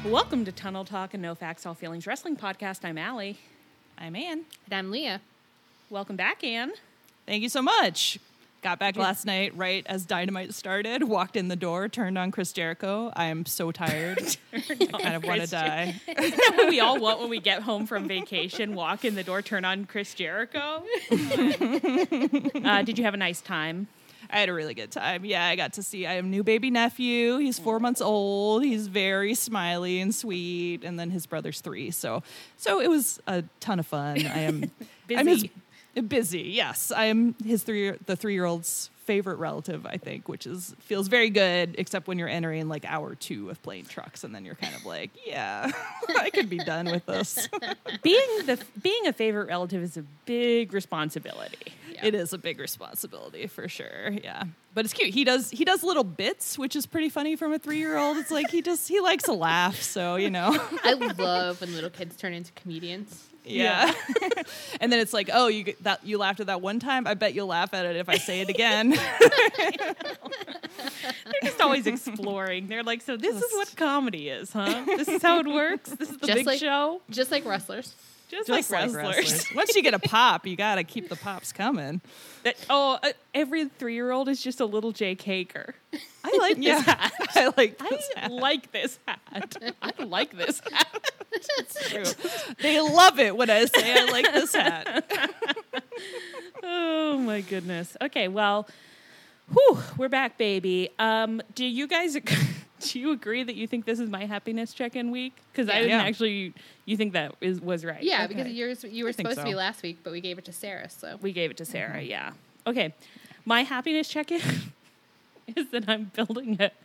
Welcome to Tunnel Talk and No Facts, All Feelings Wrestling Podcast. I'm Allie. I'm Ann. And I'm Leah. Welcome back, Ann. Thank you so much. Got back last night right as Dynamite started, walked in the door, turned on Chris Jericho. I am so tired. Kind of want to die. We all want when we get home from vacation, walk in the door, turn on Chris Jericho. Did you have a nice time? I had a really good time. Yeah, I got to see, I have a new baby nephew. He's 4 months old. He's very smiley and sweet. And then his brother's 3. So it was a ton of fun. I am Busy. Busy, yes. I am the 3-year-old's favorite relative, I think, which feels very good, except when you're entering like hour 2 of playing trucks, and then you're kind of like, yeah, I could be done with this. Being a favorite relative is a big responsibility. Yeah. It is a big responsibility for sure. Yeah. But it's cute. He does little bits, which is pretty funny from a 3-year-old. It's like he likes a laugh, so you know. I love when little kids turn into comedians. Yeah. And then it's like, oh, you laughed at that one time? I bet you'll laugh at it if I say it again. They're just always exploring. They're like, so this is what comedy is, huh? This is how it works? This is the big show? Just like wrestlers. Just like wrestlers. Once you get a pop, you got to keep the pops coming. Every 3-year-old is just a little Jake Hager. I like this hat. I like this hat. I like this hat. That's true. They love it when I say I like this hat. Oh, my goodness. Okay, well, we're back, baby. Do you agree that you think this is my happiness check-in week? Because I didn't actually. You think that was right? Yeah, okay. because you were supposed to be last week, but we gave it to Sarah. So we gave it to Sarah. Mm-hmm. Yeah. Okay, my happiness check-in is that I'm building a.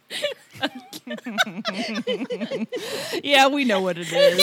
Yeah, we know what it is.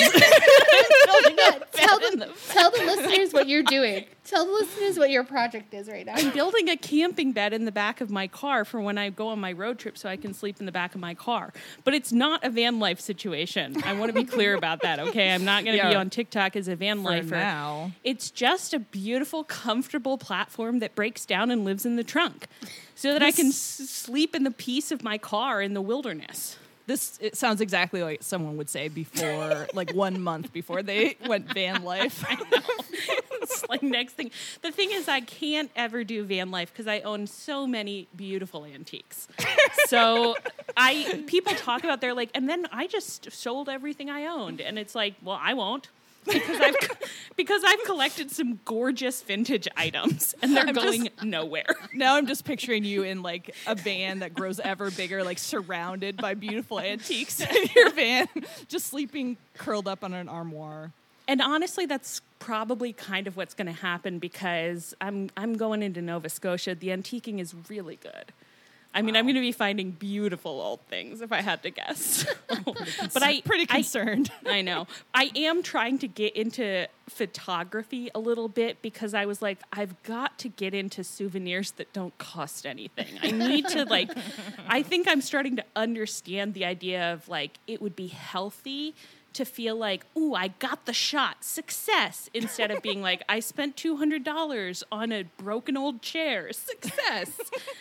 Tell the listeners what you're doing. Tell the listeners what your project is right now. I'm building a camping bed in the back of my car for when I go on my road trip so I can sleep in the back of my car. But it's not a van life situation. I want to be clear about that, okay? I'm not going to be on TikTok as a van lifer. Now. It's just a beautiful, comfortable platform that breaks down and lives in the trunk so that I can sleep in the peace of my car in the wilderness. It sounds exactly like someone would say before, like 1 month before they went van life. I know. It's like next thing. The thing is, I can't ever do van life because I own so many beautiful antiques. So people talk about they're like, and then I just sold everything I owned, and it's like, well, I won't. Because I've collected some gorgeous vintage items and they're going nowhere. Now I'm just picturing you in like a van that grows ever bigger, like surrounded by beautiful antiques in your van, just sleeping curled up on an armoire. And honestly, that's probably kind of what's going to happen because I'm going into Nova Scotia. The antiquing is really good. I mean, I'm going to be finding beautiful old things, if I had to guess. But I'm pretty concerned. I know. I am trying to get into photography a little bit because I was like, I've got to get into souvenirs that don't cost anything. I need to, I think I'm starting to understand the idea of, it would be healthy to feel like, ooh, I got the shot, success, instead of being like, I spent $200 on a broken old chair, success.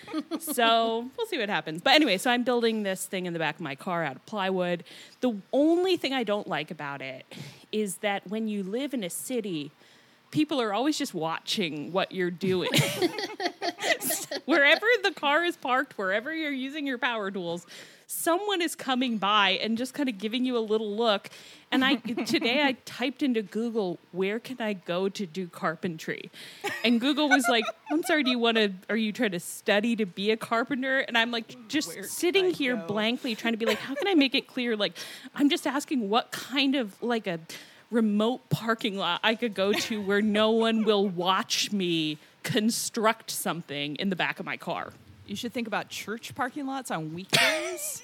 So we'll see what happens. But anyway, so I'm building this thing in the back of my car out of plywood. The only thing I don't like about it is that when you live in a city, people are always just watching what you're doing. Wherever the car is parked, wherever you're using your power tools, someone is coming by and just kind of giving you a little look. And today I typed into Google, where can I go to do carpentry? And Google was like, I'm sorry, are you trying to study to be a carpenter? And I'm like, just sitting here blankly trying to be like, how can I make it clear? Like, I'm just asking what kind of a remote parking lot I could go to where no one will watch me construct something in the back of my car. You should think about church parking lots on weekdays.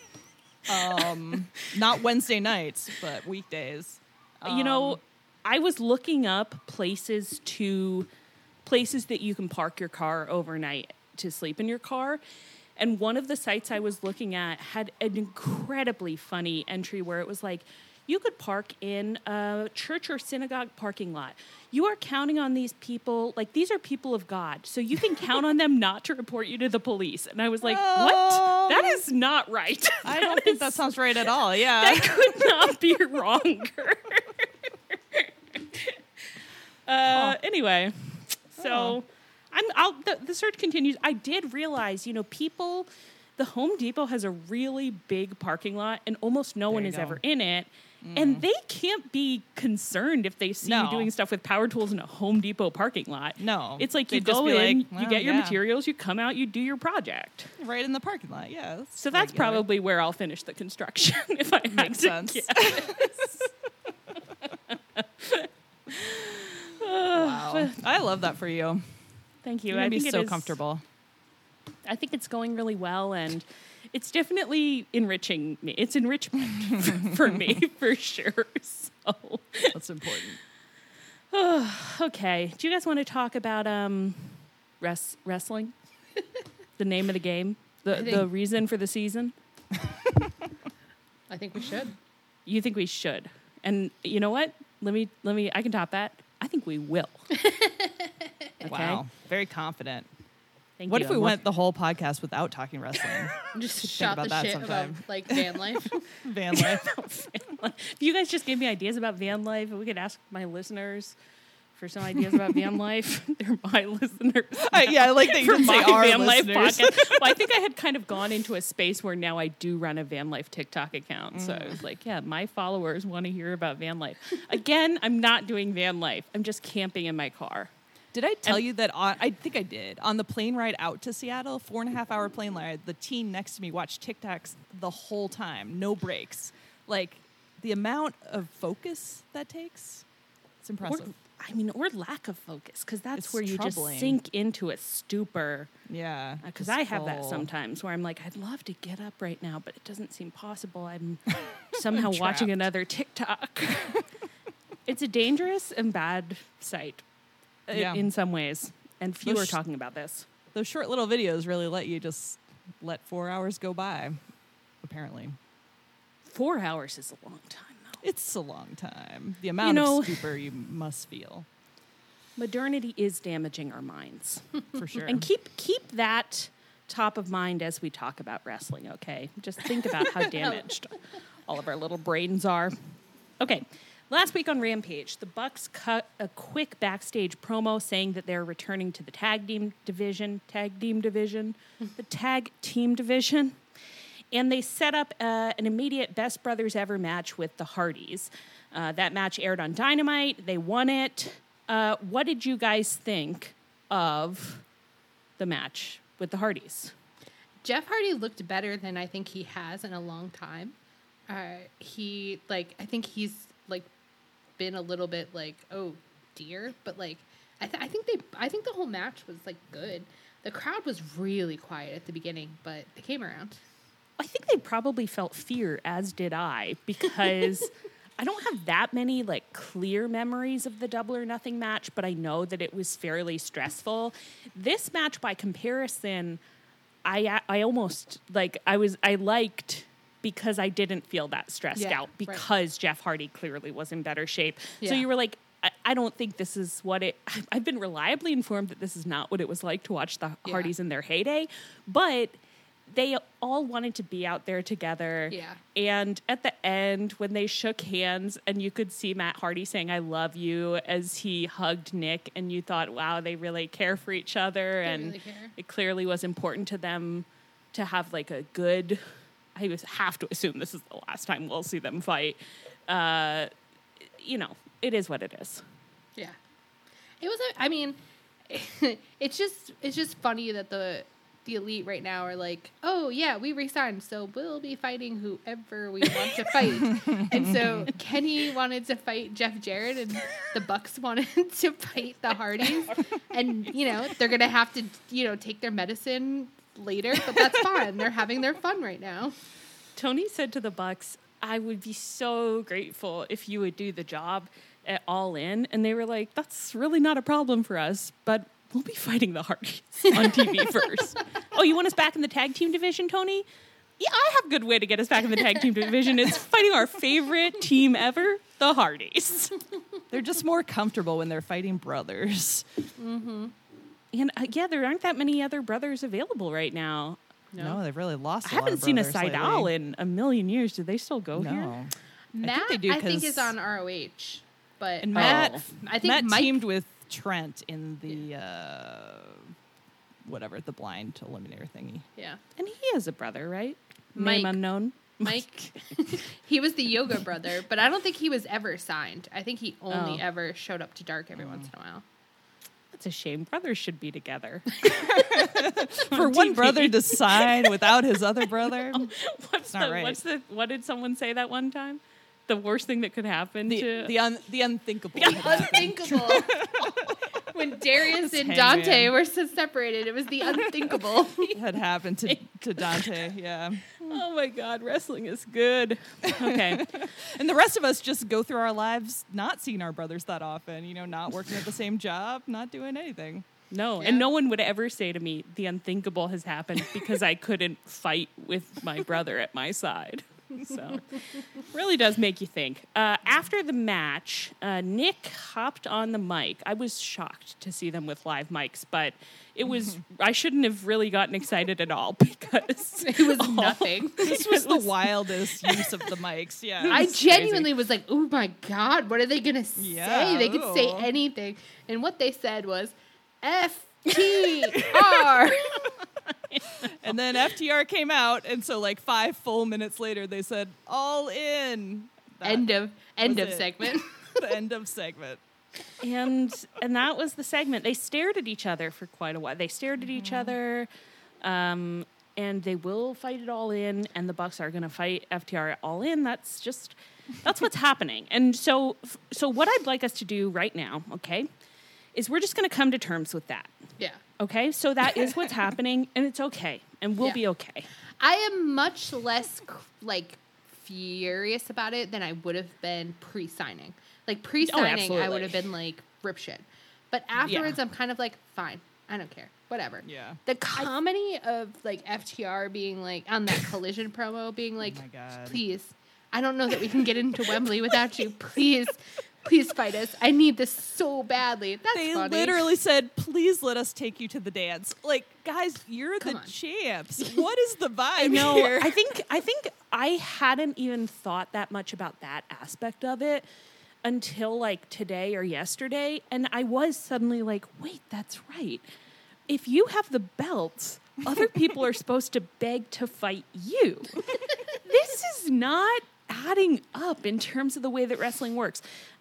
Not Wednesday nights, but weekdays. I was looking up places that you can park your car overnight to sleep in your car. And one of the sites I was looking at had an incredibly funny entry where it was like, you could park in a church or synagogue parking lot. You are counting on these people, like these are people of God, so you can count on them not to report you to the police. And I was like, what? That is not right. I don't think that sounds right at all. Yeah. That could not be wronger. Anyway, so the search continues. I did realize, people, the Home Depot has a really big parking lot and almost no one is ever in it. And they can't be concerned if they see you doing stuff with power tools in a Home Depot parking lot. No. It's like you They'd just go be in, like, you well, get your yeah. materials, you come out, you do your project. Right in the parking lot, yeah. So that's regular. probably where I'll finish the construction if I had Makes to sense. guess. Wow. I love that for you. Thank you. You're I gonna be think so it is, comfortable. I think it's going really well, and it's definitely enriching me. It's enrichment for me, for sure. So, That's important. okay. Do you guys want to talk about wrestling? The name of the game? The reason for the season? I think we should. You think we should? And you know what? Let me. I can top that. I think we will. Okay? Wow. Very confident. Thank What you. if we I'm went the whole podcast without talking wrestling? Just shot about the that shit sometime. about like van life. Van life. If you guys just gave me ideas about van life, we could ask my listeners for some ideas about van life. They're my listeners. Yeah, I like that you For didn't say my our van life listeners. podcast. Well, I think I had kind of gone into a space where now I do run a van life TikTok account. So I was like, yeah, my followers want to hear about van life. Again, I'm not doing van life. I'm just camping in my car. Did I tell you that I think I did. On the plane ride out to Seattle, 4.5-hour plane ride, the teen next to me watched TikToks the whole time, no breaks. Like, the amount of focus that takes, it's impressive. Or lack of focus, because that's It's where you troubling. just sink into a stupor. Yeah. Because just I have that full- sometimes where I'm like, I'd love to get up right now, but it doesn't seem possible. I'm somehow Trapped. watching another TikTok. It's a dangerous and bad sight Yeah. in some ways. And few are Those- talking about this. Those short little videos really let you just let 4 hours go by, apparently. 4 hours is a long time, though. It's a long time. The amount of stupor you must feel, Modernity is damaging our minds. for sure. And keep that top of mind as we talk about wrestling, okay? Just think about how damaged all of our little brains are. Okay, last week on Rampage, the Bucks cut a quick backstage promo saying that they're returning to the tag team division, the tag team division. And they set up an immediate Best Brothers Ever match with the Hardys. That match aired on Dynamite. They won it. What did you guys think of the match with the Hardys? Jeff Hardy looked better than I think he has in a long time. I think he's like been a little bit like, oh dear, but like I think the whole match was like good. The crowd was really quiet at the beginning, but they came around. I think they probably felt fear, as did I, because I don't have that many like clear memories of the Double or Nothing match, but I know that it was fairly stressful. This match, by comparison, I almost like I liked because I didn't feel that stressed out because Jeff Hardy clearly was in better shape. Yeah. So you were like, I don't think this is what it. I've been reliably informed that this is not what it was like to watch the Hardys in their heyday, but they all wanted to be out there together. Yeah. And at the end, when they shook hands and you could see Matt Hardy saying, "I love you," as he hugged Nick, and you thought, wow, they really care for each other. And really care. it clearly was important to them to have like a good, have to assume this is the last time we'll see them fight. It is what it is. Yeah. It was it's just funny that the Elite right now are like, oh yeah, we resigned, so we'll be fighting whoever we want to fight. And so Kenny wanted to fight Jeff Jarrett, and the Bucks wanted to fight the Hardys. And they're gonna have to take their medicine later, but that's fine. They're having their fun right now. Tony said to the Bucks, "I would be so grateful if you would do the job at All In," and they were like, "That's really not a problem for us, but we'll be fighting the Hardys on TV first." Oh, you want us back in the tag team division, Tony? Yeah, I have a good way to get us back in the tag team division. It's fighting our favorite team ever, the Hardys. They're just more comfortable when they're fighting brothers. And yeah, there aren't that many other brothers available right now. No, they've really lost. I haven't seen a brothers Seidel lately. in a million years. Do they still go here? No. Matt, they do, I think 'cause- is on ROH, but And Matt, I think Matt Mike teamed with Trent in the whatever, the blind eliminator thingy. yeah. And he has a brother, right? Mike. Name unknown. Mike, he was the yoga brother, but I don't think he was ever signed. I think he only Oh. ever showed up to Dark every once in a while. That's a shame. Brothers should be together. For one brother to sign without his other brother. not right. What did someone say that one time? The worst thing that could happen to The unthinkable. Unthinkable. When Darius and Hangman. Dante were separated, it was the unthinkable. had happened to Dante, yeah. Oh my God, wrestling is good. Okay. And the rest of us just go through our lives not seeing our brothers that often, not working at the same job, not doing anything. No, Yeah. and no one would ever say to me, the unthinkable has happened because I couldn't fight with my brother at my side. So, really does make you think. After the match, Nick hopped on the mic. I was shocked to see them with live mics, but it was, I shouldn't have really gotten excited at all because It was nothing. This was the wildest use of the mics, yeah. I It's genuinely was like, oh my God, what are they going to say? Yeah, They could say ooh. anything. And what they said was, FTR. And then FTR came out, and so 5 full minutes later, they said, all in. That End of was it. segment. the end of segment. and that was the segment. They stared at each other for quite a while. They stared at each other, and they will fight it all in. And the Bucks are going to fight FTR all in. That's what's happening. And so what I'd like us to do right now, okay, is we're just going to come to terms with that. Yeah. Okay, so that is what's happening, and it's okay, and we'll Yeah. be okay. I am much less furious about it than I would have been pre-signing. Pre-signing, I absolutely. would have been rip shit. But afterwards, I'm kind of fine. I don't care. Whatever. Yeah. The comedy of FTR being on that Collision promo being my God. please, I don't know that we can get into Wembley without you. Please fight us. I need this so badly. That's They funny. literally said, please let us take you to the dance. Guys, you're Come the on. champs. What is the vibe No, here? I think I hadn't even thought that much about that aspect of it until today or yesterday, and I was suddenly wait, that's right. If you have the belts, other people are supposed to beg to fight you. This is not adding up in terms of the way that wrestling works.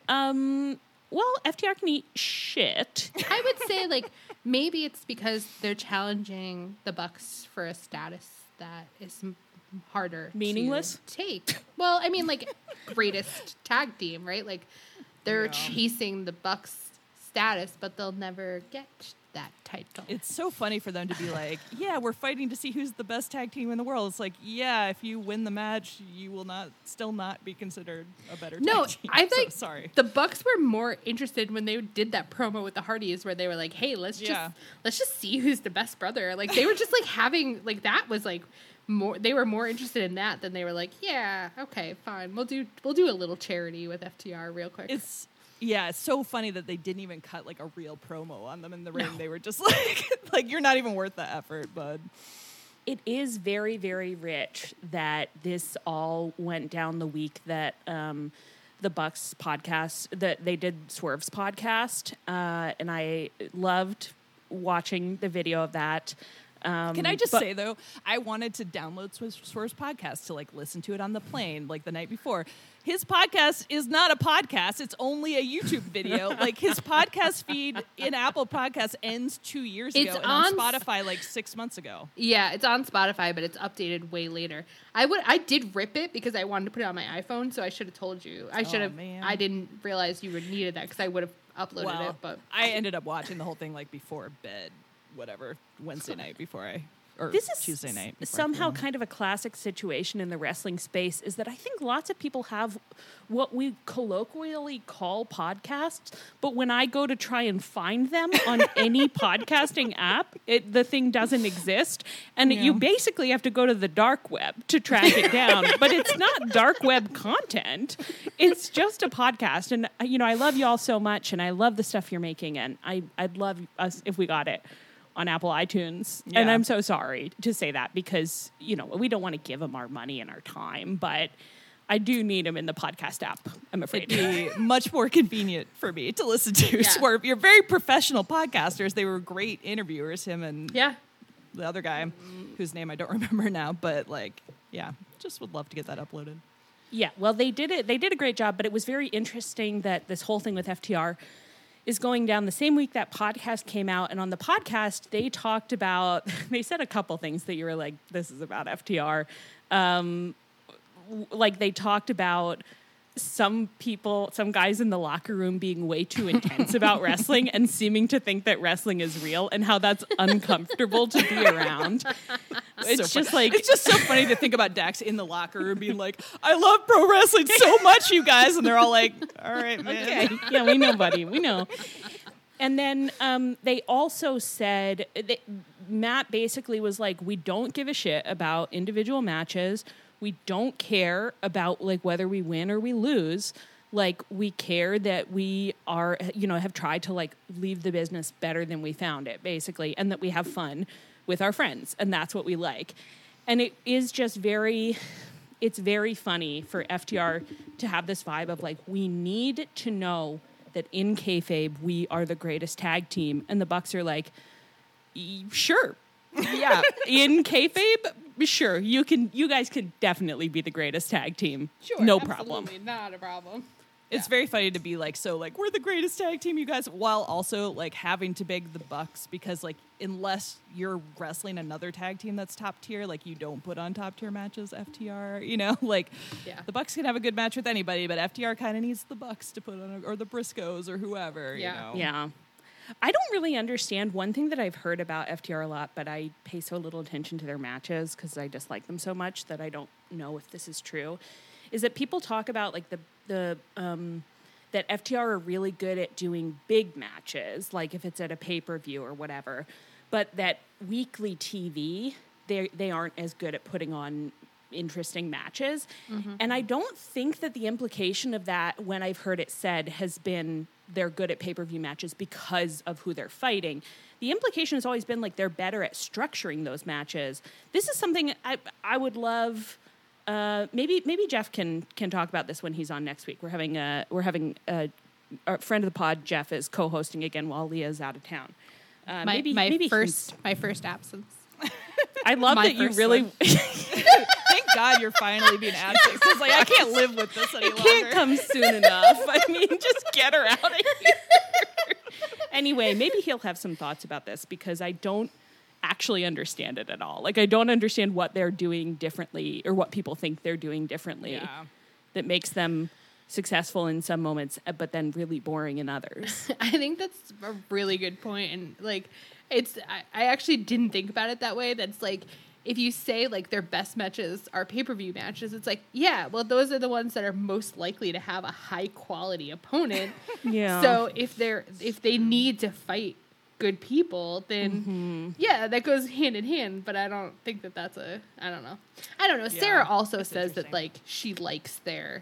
Well, FTR can eat shit. I would say maybe it's because they're challenging the Bucks for a status that is harder Meaningless? to take. Well, I mean greatest tag team, right? They're Yeah. chasing the Bucks status, but they'll never get that title. It's so funny for them to be yeah, we're fighting to see who's the best tag team in the world. It's yeah, if you win the match, you will still not be considered a better No, tag team. I So think sorry. the Bucks were more interested when they did that promo with the Hardys, where they were hey, let's just see who's the best brother. They were just having that was more. They were more interested in that than they were yeah, okay, fine, we'll do a little charity with FTR real quick. It's so funny that they didn't even cut a real promo on them in the ring. No. They were just you're not even worth the effort, bud. It is very, very rich that this all went down the week that the Bucks podcast, that they did Swerve's podcast, and I loved watching the video of that. Can I just say though, I wanted to download Swerve's podcast to listen to it on the plane the night before. His podcast is not a podcast; it's only a YouTube video. His podcast feed in Apple Podcasts ends 2 years It's ago, and on on Spotify 6 months ago. Yeah, it's on Spotify, but it's updated way later. I did rip it because I wanted to put it on my iPhone, so I should have told you. I should have. man. I didn't realize you would needed that because I would have uploaded Well, it. But I ended up watching the whole thing before bed, whatever, Wednesday night before I or this is Tuesday night. somehow kind of a classic situation in the wrestling space is that I think lots of people have what we colloquially call podcasts, but when I go to try and find them on any podcasting app, the thing doesn't exist. And you basically have to go to the dark web to track it down, but it's not dark web content. It's just a podcast. And, I love you all so much, and I love the stuff you're making, and I'd love us if we got it on Apple iTunes. Yeah. And I'm so sorry to say that because, we don't want to give them our money and our time, but I do need them in the podcast app, I'm afraid. It'd be much more convenient for me to listen to. Yeah. Swerve. You're very professional podcasters. They were great interviewers, him and Yeah. the other guy, whose name I don't remember now, but just would love to get that uploaded. Yeah, well, they did it. They did a great job, but it was very interesting that this whole thing with FTR is going down the same week that podcast came out. And on the podcast, they talked about, they said a couple things that you were like, this is about FTR. They talked about some guys in the locker room being way too intense about wrestling and seeming to think that wrestling is real and how that's uncomfortable to be around. It's so just it's just so funny to think about Dax in the locker room being like, I love pro wrestling so much, you guys. And they're all like, all right, man. okay, yeah, we know, buddy, we know. And then they also said, Matt basically was like, we don't give a shit about individual matches. We don't care about whether we win or we lose. We care that we are, have tried to leave the business better than we found it, basically, and that we have fun with our friends, and that's what we like. And it is just it's very funny for FTR to have this vibe of we need to know that in kayfabe we are the greatest tag team, and the Bucks are like, sure, yeah, in kayfabe, sure, you guys can definitely be the greatest tag team, Sure. no absolutely problem. Not a problem. It's very funny to be we're the greatest tag team, you guys, while also having to beg the Bucks because unless you're wrestling another tag team that's top tier, you don't put on top tier matches, FTR, Yeah. the Bucks can have a good match with anybody, but FTR kind of needs the Bucks to put on, or the Briscoes or whoever, Yeah. Yeah. I don't really understand one thing that I've heard about FTR a lot, but I pay so little attention to their matches because I dislike them so much that I don't know if this is true, is that people talk about that FTR are really good at doing big matches, if it's at a pay-per-view or whatever, but that weekly TV, they aren't as good at putting on interesting matches. Mm-hmm. And I don't think that the implication of that, when I've heard it said, has been they're good at pay-per-view matches because of who they're fighting. The implication has always been they're better at structuring those matches. This is something I would love. Maybe Jeff can talk about this when he's on next week. We're having a friend of the pod, Jeff, is co-hosting again while Leah's out of town. My first absence. I love that you really. Thank God you're finally being absent because I can't live with this any longer. Can't come soon enough. I mean, just get her out of here. Anyway, maybe he'll have some thoughts about this because I don't actually understand it at all. I don't understand what they're doing differently or what people think they're doing differently that makes them successful in some moments, but then really boring in others. I think that's a really good point. And I actually didn't think about it that way. That's if you say their best matches are pay-per-view matches, it's those are the ones that are most likely to have a high quality opponent. Yeah. So if they need to fight good people, then that goes hand in hand. But I don't think that's I don't know. Yeah, Sarah also says that she likes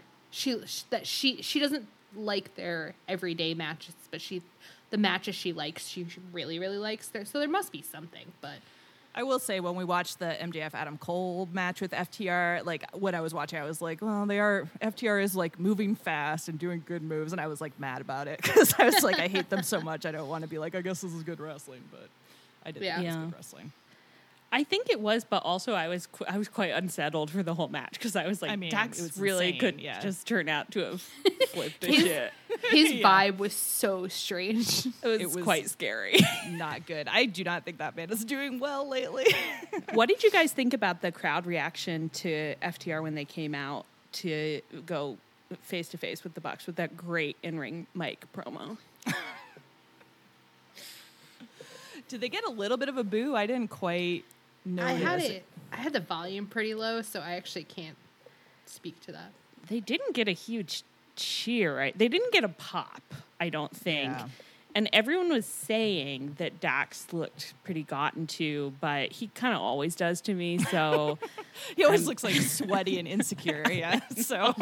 she doesn't like their everyday matches, but the matches she likes, she really, really likes there. So there must be something, but. I will say when we watched the MJF Adam Cole match with FTR, when I was watching, I was like, well, FTR is moving fast and doing good moves. And I was mad about it because I was I hate them so much. I don't want to be I guess this is good wrestling, but I did think it was good wrestling. I think it was, but also I was quite unsettled for the whole match because I was Dax really insane, could just turn out to have flipped the shit. His vibe was so strange. It was quite scary. Not good. I do not think that man is doing well lately. What did you guys think about the crowd reaction to FTR when they came out to go face to face with the Bucks with that great in-ring mic promo? Did they get a little bit of a boo? I didn't quite I had the volume pretty low, so I actually can't speak to that. They didn't get a huge cheer, right? They didn't get a pop, I don't think. Yeah. And everyone was saying that Dax looked pretty gotten to, but he kind of always does to me. So He always looks like sweaty and insecure. Yeah. So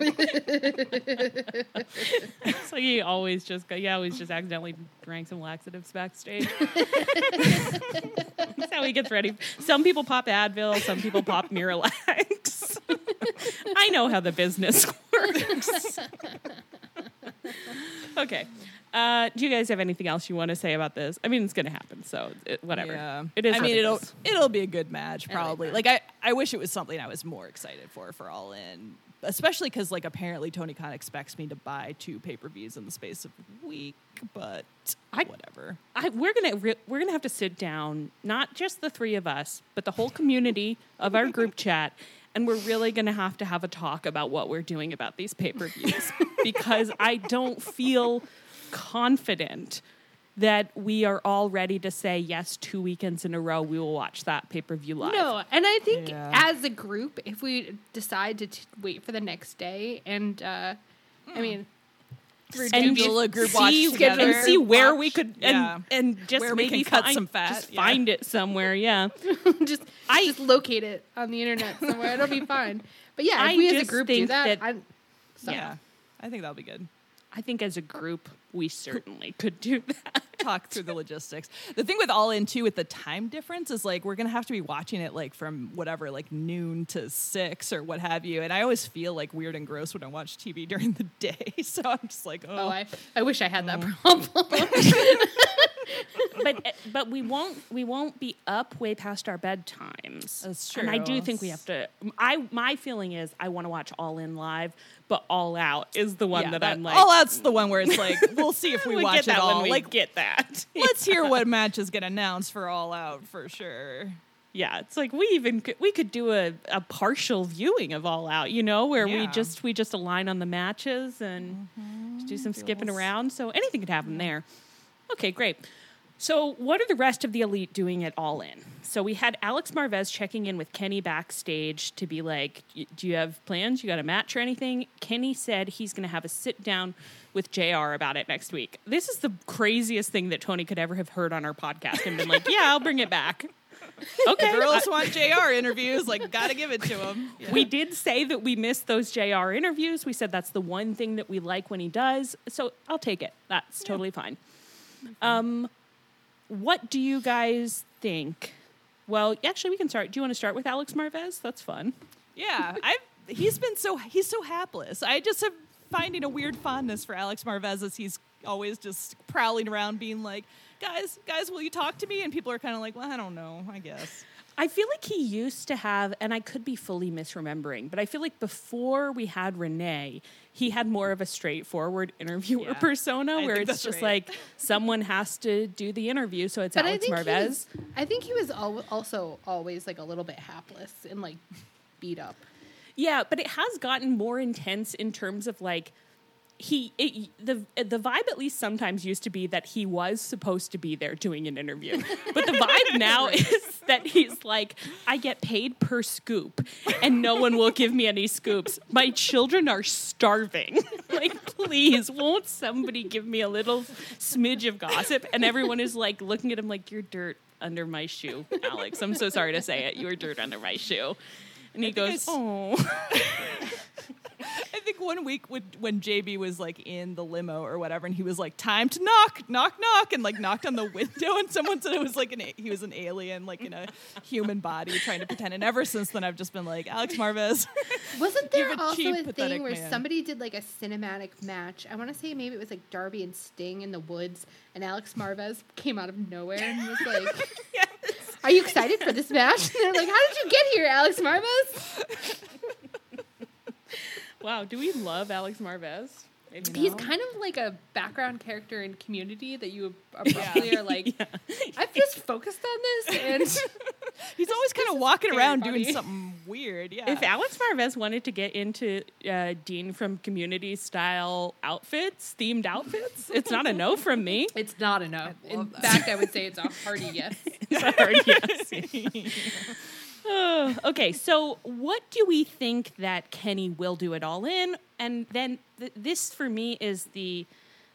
so he always just accidentally drank some laxatives backstage. That's how he gets ready. Some people pop Advil, some people pop Miralax. I know how the business works. Okay. Do you guys have anything else you want to say about this? I mean, it's going to happen, so whatever. yeah. It is. I what mean, it is. it'll be a good match probably. that. Like I wish it was something I was more excited for All In, especially because like apparently Tony Khan expects me to buy 2 pay-per-views in the space of a week, but whatever. We're gonna have to sit down, not just the 3 of us, but the whole community of our group chat, and we're really gonna have to have a talk about what we're doing about these pay-per-views because I don't feel confident that we are all ready to say yes 2 weekends in a row we will watch that pay-per-view live. No, and I think Yeah. as a group, if we decide to wait for the next day, and I mean, Schedule a group watch see, together. and see where Watch, we could yeah. and just Where we maybe can cut find, some fat, just yeah. find it somewhere. Yeah, just locate it on the internet somewhere. It'll be fine. But yeah, I if we as a just group do think that, that- Yeah. I think that'll be good. I think as a group we certainly could do that. Talk through the logistics. The thing with All In too, with the time difference, is like we're gonna have to be watching it like from whatever, like noon to 6 or what have you. And I always feel like weird and gross when I watch TV during the day. So I'm just like, Oh, I wish I had that problem. But we won't be up way past our bedtimes. That's And I true. do think we have to. My feeling is I want to watch All In live, but All Out is the one yeah, that I'm like. All Out's the one where it's like we'll see if we we watch get that it all. when we Like get that. let's hear what matches get announced for All Out for sure. Yeah, it's like we could do a partial viewing of All Out, where Yeah. we just align on the matches and do some skipping around. So anything could happen there. Okay, great. So what are the rest of the Elite doing at All In? So we had Alex Marvez checking in with Kenny backstage to be like, do you have plans? You got a match or anything? Kenny said he's going to have a sit down with JR about it next week. This is the craziest thing that Tony could ever have heard on our podcast and been like, yeah, I'll bring it back. Okay. Girls want JR interviews, like gotta give it to him. Yeah. We did say that we missed those JR interviews. We said that's the one thing that we like when he does. So I'll take it. That's totally fine. What do you guys think? Well, actually, we can start. Do you want to start with Alex Marvez? That's fun. Yeah, he's so hapless. I just am finding a weird fondness for Alex Marvez as he's always just prowling around being like, guys, will you talk to me? And people are kind of like, well, I don't know, I guess. I feel like he used to have, and I could be fully misremembering, but I feel like before we had Renee, he had more of a straightforward interviewer persona where think it's that's just right. like someone has to do the interview, so it's But Alex Marvez. I think he was also always like a little bit hapless and like beat up. Yeah, but it has gotten more intense in terms of like the vibe at least sometimes used to be that he was supposed to be there doing an interview. But the vibe now is that he's like, I get paid per scoop and no one will give me any scoops. My children are starving. Like, please, won't somebody give me a little smidge of gossip? And everyone is like looking at him like, you're dirt under my shoe, Alex. I'm so sorry to say it. You were dirt under my shoe. And he goes, oh. I think 1 week when JB was like in the limo or whatever, and he was like, time to knock, and like knocked on the window, and someone said it was like he was an alien, like in a human body trying to pretend. And ever since then, I've just been like, Alex Marvez. Wasn't there You're a also cheap, a pathetic thing where man. somebody did like a cinematic match? I want to say maybe it was like Darby and Sting in the woods, and Alex Marvez came out of nowhere and was like, Yes. "Are you excited for this match?" And they're like, "How did you get here, Alex Marvez?" Wow, do we love Alex Marvez? He's kind of like a background character in Community that you abruptly are like, I've just focused on this, and He's always kind of walking scary around funny. doing something weird. Yeah. If Alex Marvez wanted to get into Dean from Community style outfits, themed outfits, it's not a no from me. It's not enough. In love that. fact, I would say it's a hearty yes. Sorry, yes. Okay, so what do we think that Kenny will do at All In? And then this for me is the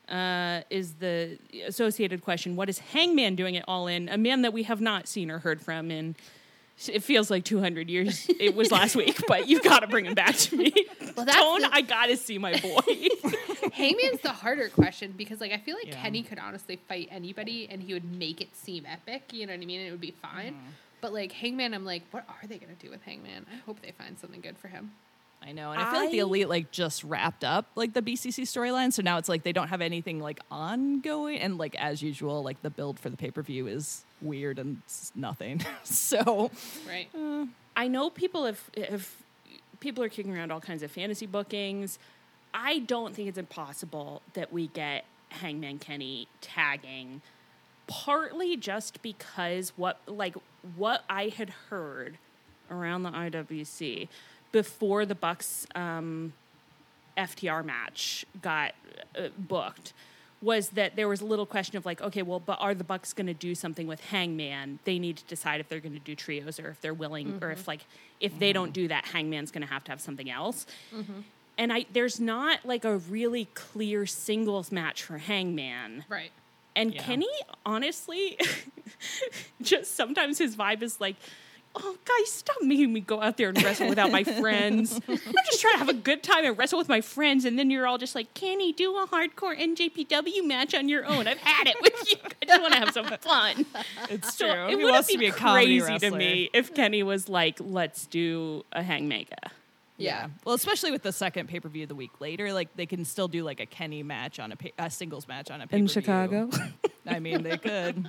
associated question: what is Hangman doing at All In? A man that we have not seen or heard from in, it feels like 200 years. It was last week, but you got to bring him back to me. Well, that's Tone, I got to see my boy. Hangman's the harder question because, like, I feel like Yeah. Kenny could honestly fight anybody and he would make it seem epic. You know what I mean? And it would be fine. But, like, Hangman, I'm like, what are they going to do with Hangman? I hope they find something good for him. I know, and I feel like the Elite like just wrapped up like the BCC storyline, so now it's like they don't have anything like ongoing, and like as usual, like the build for the pay-per-view is weird and it's nothing. So Right. I know people have people are kicking around all kinds of fantasy bookings. I don't think it's impossible that we get Hangman Kenny tagging, partly just because what I had heard around the IWC before the Bucks FTR match got booked was that there was a little question of like, okay, well, but are the Bucks going to do something with Hangman? They need to decide if they're going to do trios or if they're willing, or if they don't do that, Hangman's going to have something else. And there's not like a really clear singles match for Hangman. Right. And Yeah. Kenny, honestly, just sometimes his vibe is like, oh, guys, stop making me go out there and wrestle without my friends. I'm just trying to have a good time and wrestle with my friends. And then you're all just like, Kenny, do a hardcore NJPW match on your own. I've had it with you. I just want to have some fun. it's So true. it He wouldn't wants be to be a comedy crazy to wrestler. me if Kenny was like, let's do a Hangmega. Yeah. Well, especially with the second pay-per-view the week later, like they can still do like a Kenny match on a singles match on a pay-per-view. In Chicago. I mean, they could.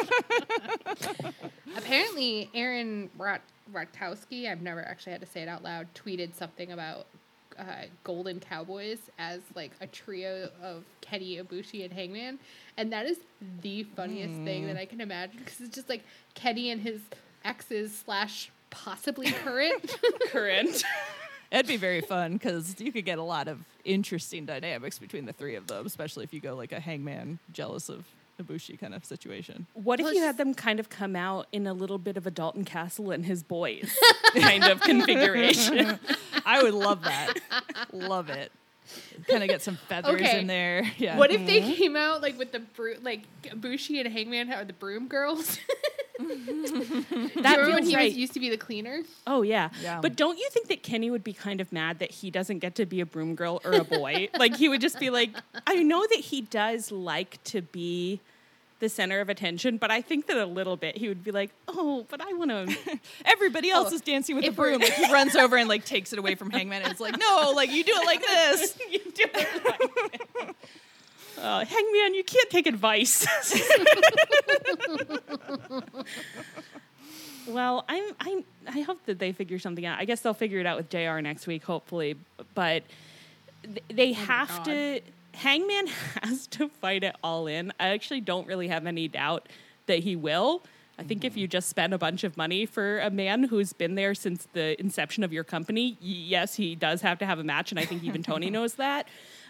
Apparently, Aaron Ratkowski, I've never actually had to say it out loud, tweeted something about Golden Cowboys as like a trio of Kenny, Ibushi, and Hangman. And that is the funniest thing that I can imagine because it's just like Kenny and his exes / possibly current. Current. It'd be very fun because you could get a lot of interesting dynamics between the three of them, especially if you go like a Hangman jealous of Ibushi kind of situation. What if Well, you it's- had them kind of come out in a little bit of a Dalton Castle and his boys kind of configuration? I would love that. Love it. Kind of get some feathers Okay. in there. Yeah. What if they came out like with the like Ibushi and Hangman are the broom girls? That Remember when feels he right. used to be the cleaner? Oh, yeah. Yeah. But don't you think that Kenny would be kind of mad that he doesn't get to be a broom girl or a boy? Like, he would just be like, I know that he does like to be the center of attention, but I think that a little bit he would be like, oh, but I want to. everybody else is dancing with the if we're- broom? Like he runs over and like takes it away from Hangman and it's like, no, like you do it like this. You do it like Hangman, you can't take advice. Well, I hope that they figure something out. I guess they'll figure it out with JR next week, hopefully. But they have God. to. Hangman has to fight it all in. I actually don't really have any doubt that he will. I think if you just spend a bunch of money for a man who's been there since the inception of your company, yes, he does have to have a match, and I think even Tony knows that.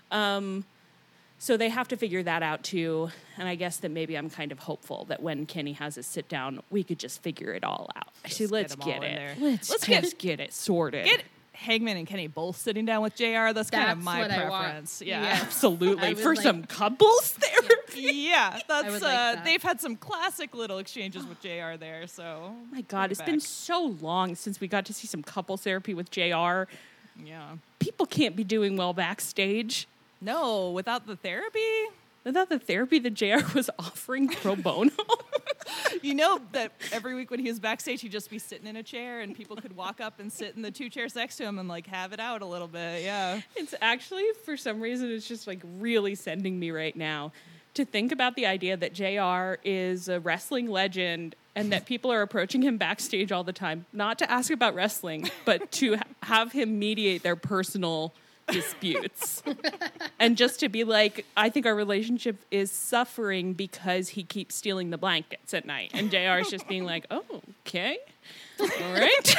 So they have to figure that out too. And I guess that maybe I'm kind of hopeful that when Kenny has a sit down, we could just figure it all out. See, Just let's get 'em all get in it. there. Let's just get it sorted. Get Hangman and Kenny both sitting down with JR. That's kind of That's my what I want. preference. Yeah. Yeah. Absolutely. I would For like- some couples therapy. Yeah, that's would like that. they've had some classic little exchanges with JR there, so Oh my God, bring it's it been back. so long since we got to see some couples therapy with JR. Yeah. People can't be doing well backstage. No, without the therapy, Without the therapy that JR was offering pro bono. you know that every week when he was backstage, he'd just be sitting in a chair and people could walk up and sit in the two chairs next to him and like have it out a little bit. Yeah. It's actually, for some reason, it's just like really sending me right now to think about the idea that JR is a wrestling legend and that people are approaching him backstage all the time, not to ask about wrestling, but to have him mediate their personal disputes. And just to be like, I think our relationship is suffering because he keeps stealing the blankets at night. And JR is just being like, oh, okay. All right.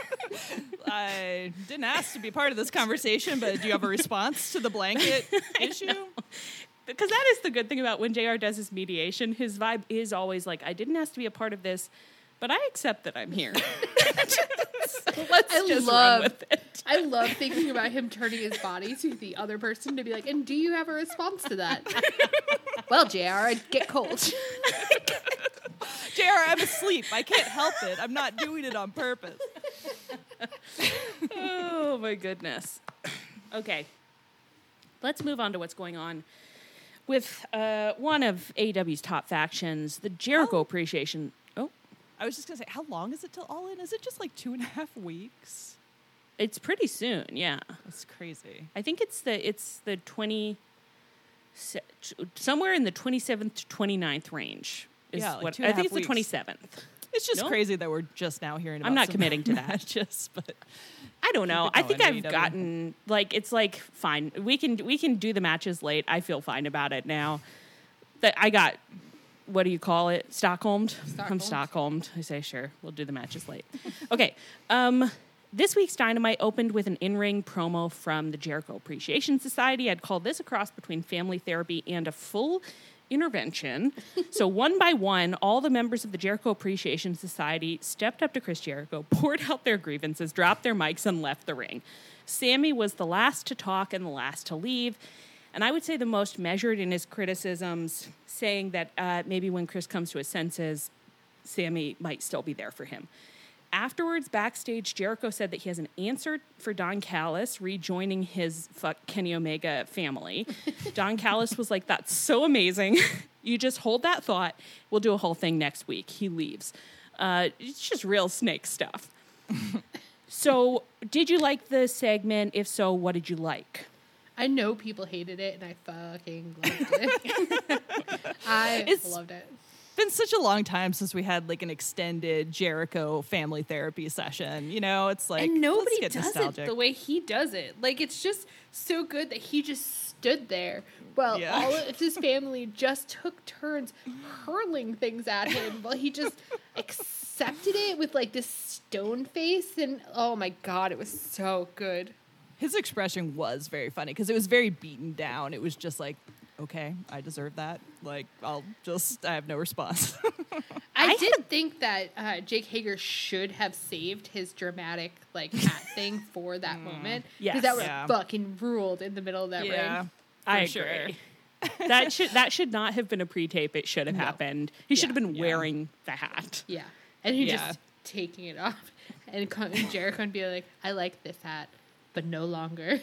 I didn't ask to be part of this conversation, but do you have a response to the blanket issue? Because that is the good thing about when JR does his mediation. His vibe is always like, I didn't ask to be a part of this, but I accept that I'm here. So let's just run with it. I love thinking about him turning his body to the other person to be like, and do you have a response to that? Well, JR, I'd get cold. JR, I'm asleep. I can't help it. I'm not doing it on purpose. Oh, my goodness. Okay. Let's move on to what's going on with one of AEW's top factions, the Jericho Appreciation. Oh, I was just going to say, how long is it till All In? Is it just like 2.5 weeks? it's pretty soon, yeah. That's crazy. I think it's the 20, somewhere in the 27th to 29th range. Is Yeah, like what 2.5 I think it's weeks. the 27th. It's just No? crazy that we're just now hearing about I'm not some committing to that. matches, but I don't know. Keep I it think going, I've AEW. gotten it's like fine. We can do the matches late. I feel fine about it now. That I got, what do you call it? Stockholmed. I'm Stockholmed. I say sure. We'll do the matches late. Okay. This week's Dynamite opened with an in-ring promo from the Jericho Appreciation Society. I'd call this a cross between family therapy and a full intervention. So one by one, all the members of the Jericho Appreciation Society stepped up to Chris Jericho, poured out their grievances, dropped their mics, and left the ring. Sammy was the last to talk and the last to leave. And I would say the most measured in his criticisms, saying that maybe when Chris comes to his senses, Sammy might still be there for him. Afterwards, backstage, Jericho said that he has an answer for Don Callis rejoining his Kenny Omega family. Don Callis was like, that's so amazing. You just hold that thought. We'll do a whole thing next week. He leaves. It's just real snake stuff. So did you like the segment? If so, what did you like? I know people hated it, and I fucking loved it. I loved it. been such a long time since we had like an extended Jericho family therapy session. You know, it's like, and nobody let's get does nostalgic. it the way he does it. Like, it's just so good that he just stood there while Yeah. all of his family just took turns hurling things at him while he just accepted it with like this stone face. And oh my God, it was so good. His expression was very funny because it was very beaten down. It was just like, okay, I deserve that. Like, I have no response. I did think that Jake Hager should have saved his dramatic like hat thing for that moment. Yes. Because that would Yeah. have fucking ruled in the middle of that ring. I for agree. That should not have been a pre-tape. It should have happened. He should have been Yeah. wearing the hat. Yeah. And he Yeah. just taking it off and Jericho would be like, I like this hat, but no longer.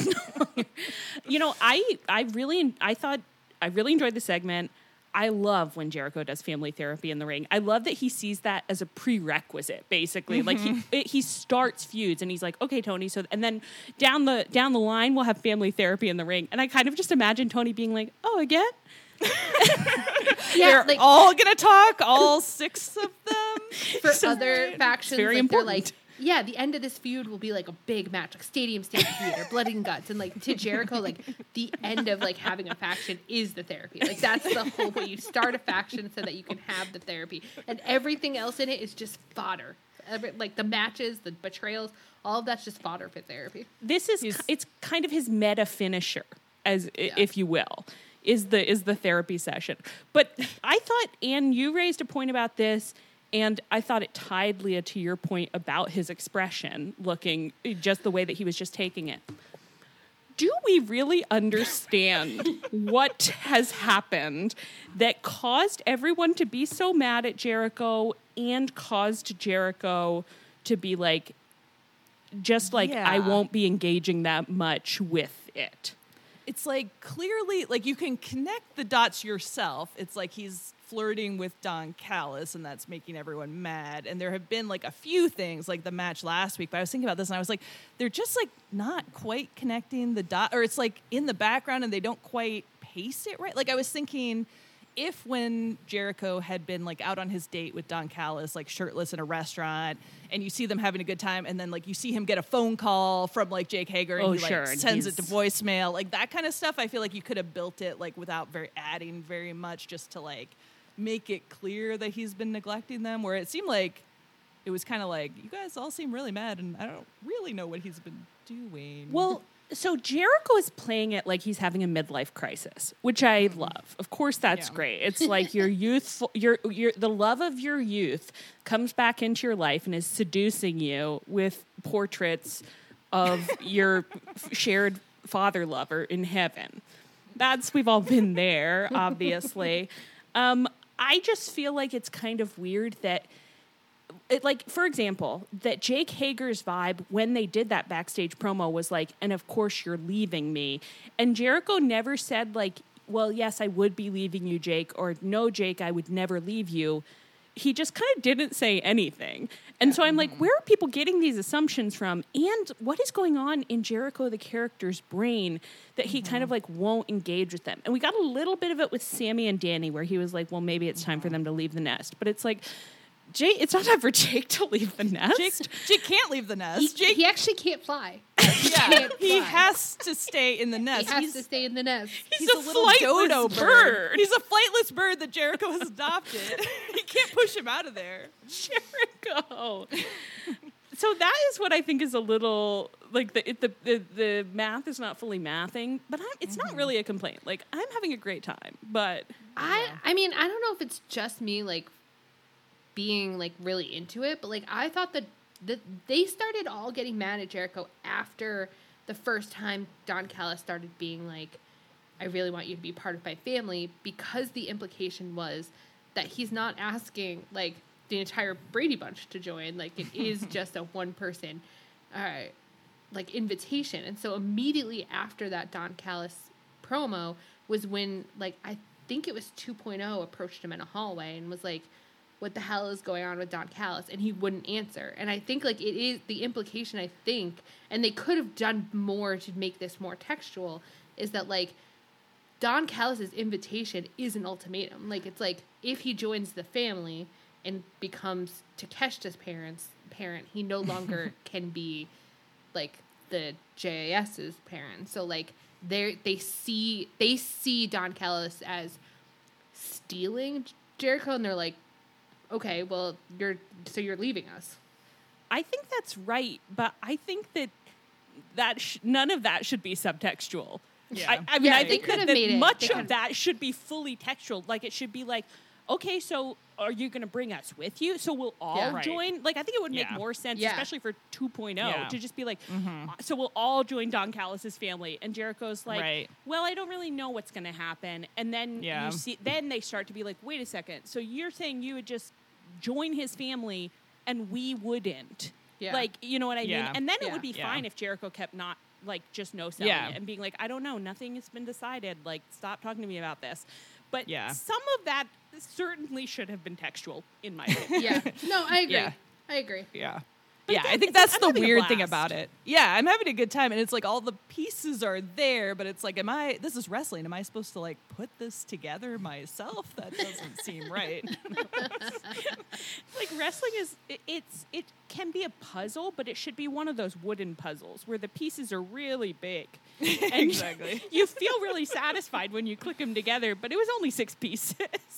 You know, I really enjoyed the segment. I love when Jericho does family therapy in the ring. I love that he sees that as a prerequisite, basically. Like he starts feuds and he's like, okay, Tony. So and then down the line we'll have family therapy in the ring. And I kind of just imagine Tony being like, oh, again? Yeah, They're all gonna talk, all 6 of them. for other factions, very like, they're like, important. yeah, the end of this feud will be like a big match, like Stadium Stampede or Blood and Guts, and like to Jericho, like the end of like having a faction is the therapy. Like that's the whole point. You start a faction so that you can have the therapy, and everything else in it is just fodder. Like the matches, the betrayals, all of that's just fodder for therapy. This is it's kind of his meta finisher, if you will, is the therapy session. But I thought, Anne, you raised a point about this, and I thought it tied, Leah, to your point about his expression, looking just the way that he was just taking it. Do we really understand what has happened that caused everyone to be so mad at Jericho and caused Jericho to be like, just like, Yeah. I won't be engaging that much with it? It's like clearly, like you can connect the dots yourself. It's like he's flirting with Don Callis, and that's making everyone mad. And there have been like a few things, like the match last week. But I was thinking about this, and I was like, they're just like not quite connecting the dot, or it's like in the background, and they don't quite pace it right. Like I was thinking, if when Jericho had been like out on his date with Don Callis, like shirtless in a restaurant, and you see them having a good time, and then like you see him get a phone call from like Jake Hager, and he like and sends it to voicemail, like that kind of stuff. I feel like you could have built it like without adding very much, just to like make it clear that he's been neglecting them. Where it seemed like it was kind of like, you guys all seem really mad, and I don't really know what he's been doing. Well, so Jericho is playing it like he's having a midlife crisis, which I love. Of course, that's great. It's like your youthful, your the love of your youth comes back into your life and is seducing you with portraits of your shared father lover in heaven. We've all been there, obviously. I just feel like it's kind of weird that, for example, that Jake Hager's vibe when they did that backstage promo was like, and of course you're leaving me. And Jericho never said like, well, yes, I would be leaving you, Jake, or no, Jake, I would never leave you. He just kind of didn't say anything. And so I'm like, where are people getting these assumptions from? And what is going on in Jericho, the character's brain, that he kind of like won't engage with them? And we got a little bit of it with Sammy and Danny, where he was like, well, maybe it's time for them to leave the nest. But it's like, Jake, it's not time for Jake to leave the nest. Jake can't leave the nest. He actually can't fly. He has to stay in the nest. He has to stay in the nest. He's a little dodo bird. He's a flightless bird that Jericho has adopted. He can't push him out of there. Jericho. So that is what I think is a little like the math is not fully mathing, but it's not really a complaint. Like, I'm having a great time, but I mean, I don't know if it's just me like being like really into it, but like I thought that they started all getting mad at Jericho after the first time Don Callis started being like, I really want you to be part of my family, because the implication was that he's not asking like the entire Brady Bunch to join. Like, it is just a one person like invitation. And so immediately after that Don Callis promo was when, like, I think it was 2.0 approached him in a hallway and was like, what the hell is going on with Don Callis? And he wouldn't answer. And I think, like, it is the implication, I think, and they could have done more to make this more textual, is that, like, Don Callis' invitation is an ultimatum. Like, it's like, if he joins the family and becomes Takeshita's parent, he no longer can be, like, the JAS's parent. So, like, they see Don Callis as stealing Jericho, and they're like, okay, well, you're leaving us. I think that's right, but I think that none of that should be subtextual. Yeah. I mean, I think that much of that should be fully textual. Like, it should be like, okay, so are you going to bring us with you? So we'll all join? Like, I think it would make more sense, especially for 2.0, to just be like, so we'll all join Don Callis' family. And Jericho's like, well, I don't really know what's going to happen. And then then they start to be like, wait a second. So you're saying you would just join his family and we wouldn't? Yeah. Like, you know what I mean? And then it would be fine if Jericho kept not, like, just no selling it and being like, I don't know, nothing has been decided. Like, stop talking to me about this. But some of that certainly should have been textual, in my opinion. No, I agree. I agree. Yeah. But I think that's the weird thing about it. Yeah, I'm having a good time, and it's like all the pieces are there, but it's like, this is wrestling. Am I supposed to, like, put this together myself? That doesn't seem right. Like, wrestling it can be a puzzle, but it should be one of those wooden puzzles where the pieces are really big. And exactly. You feel really satisfied when you click them together, but it was only 6 pieces.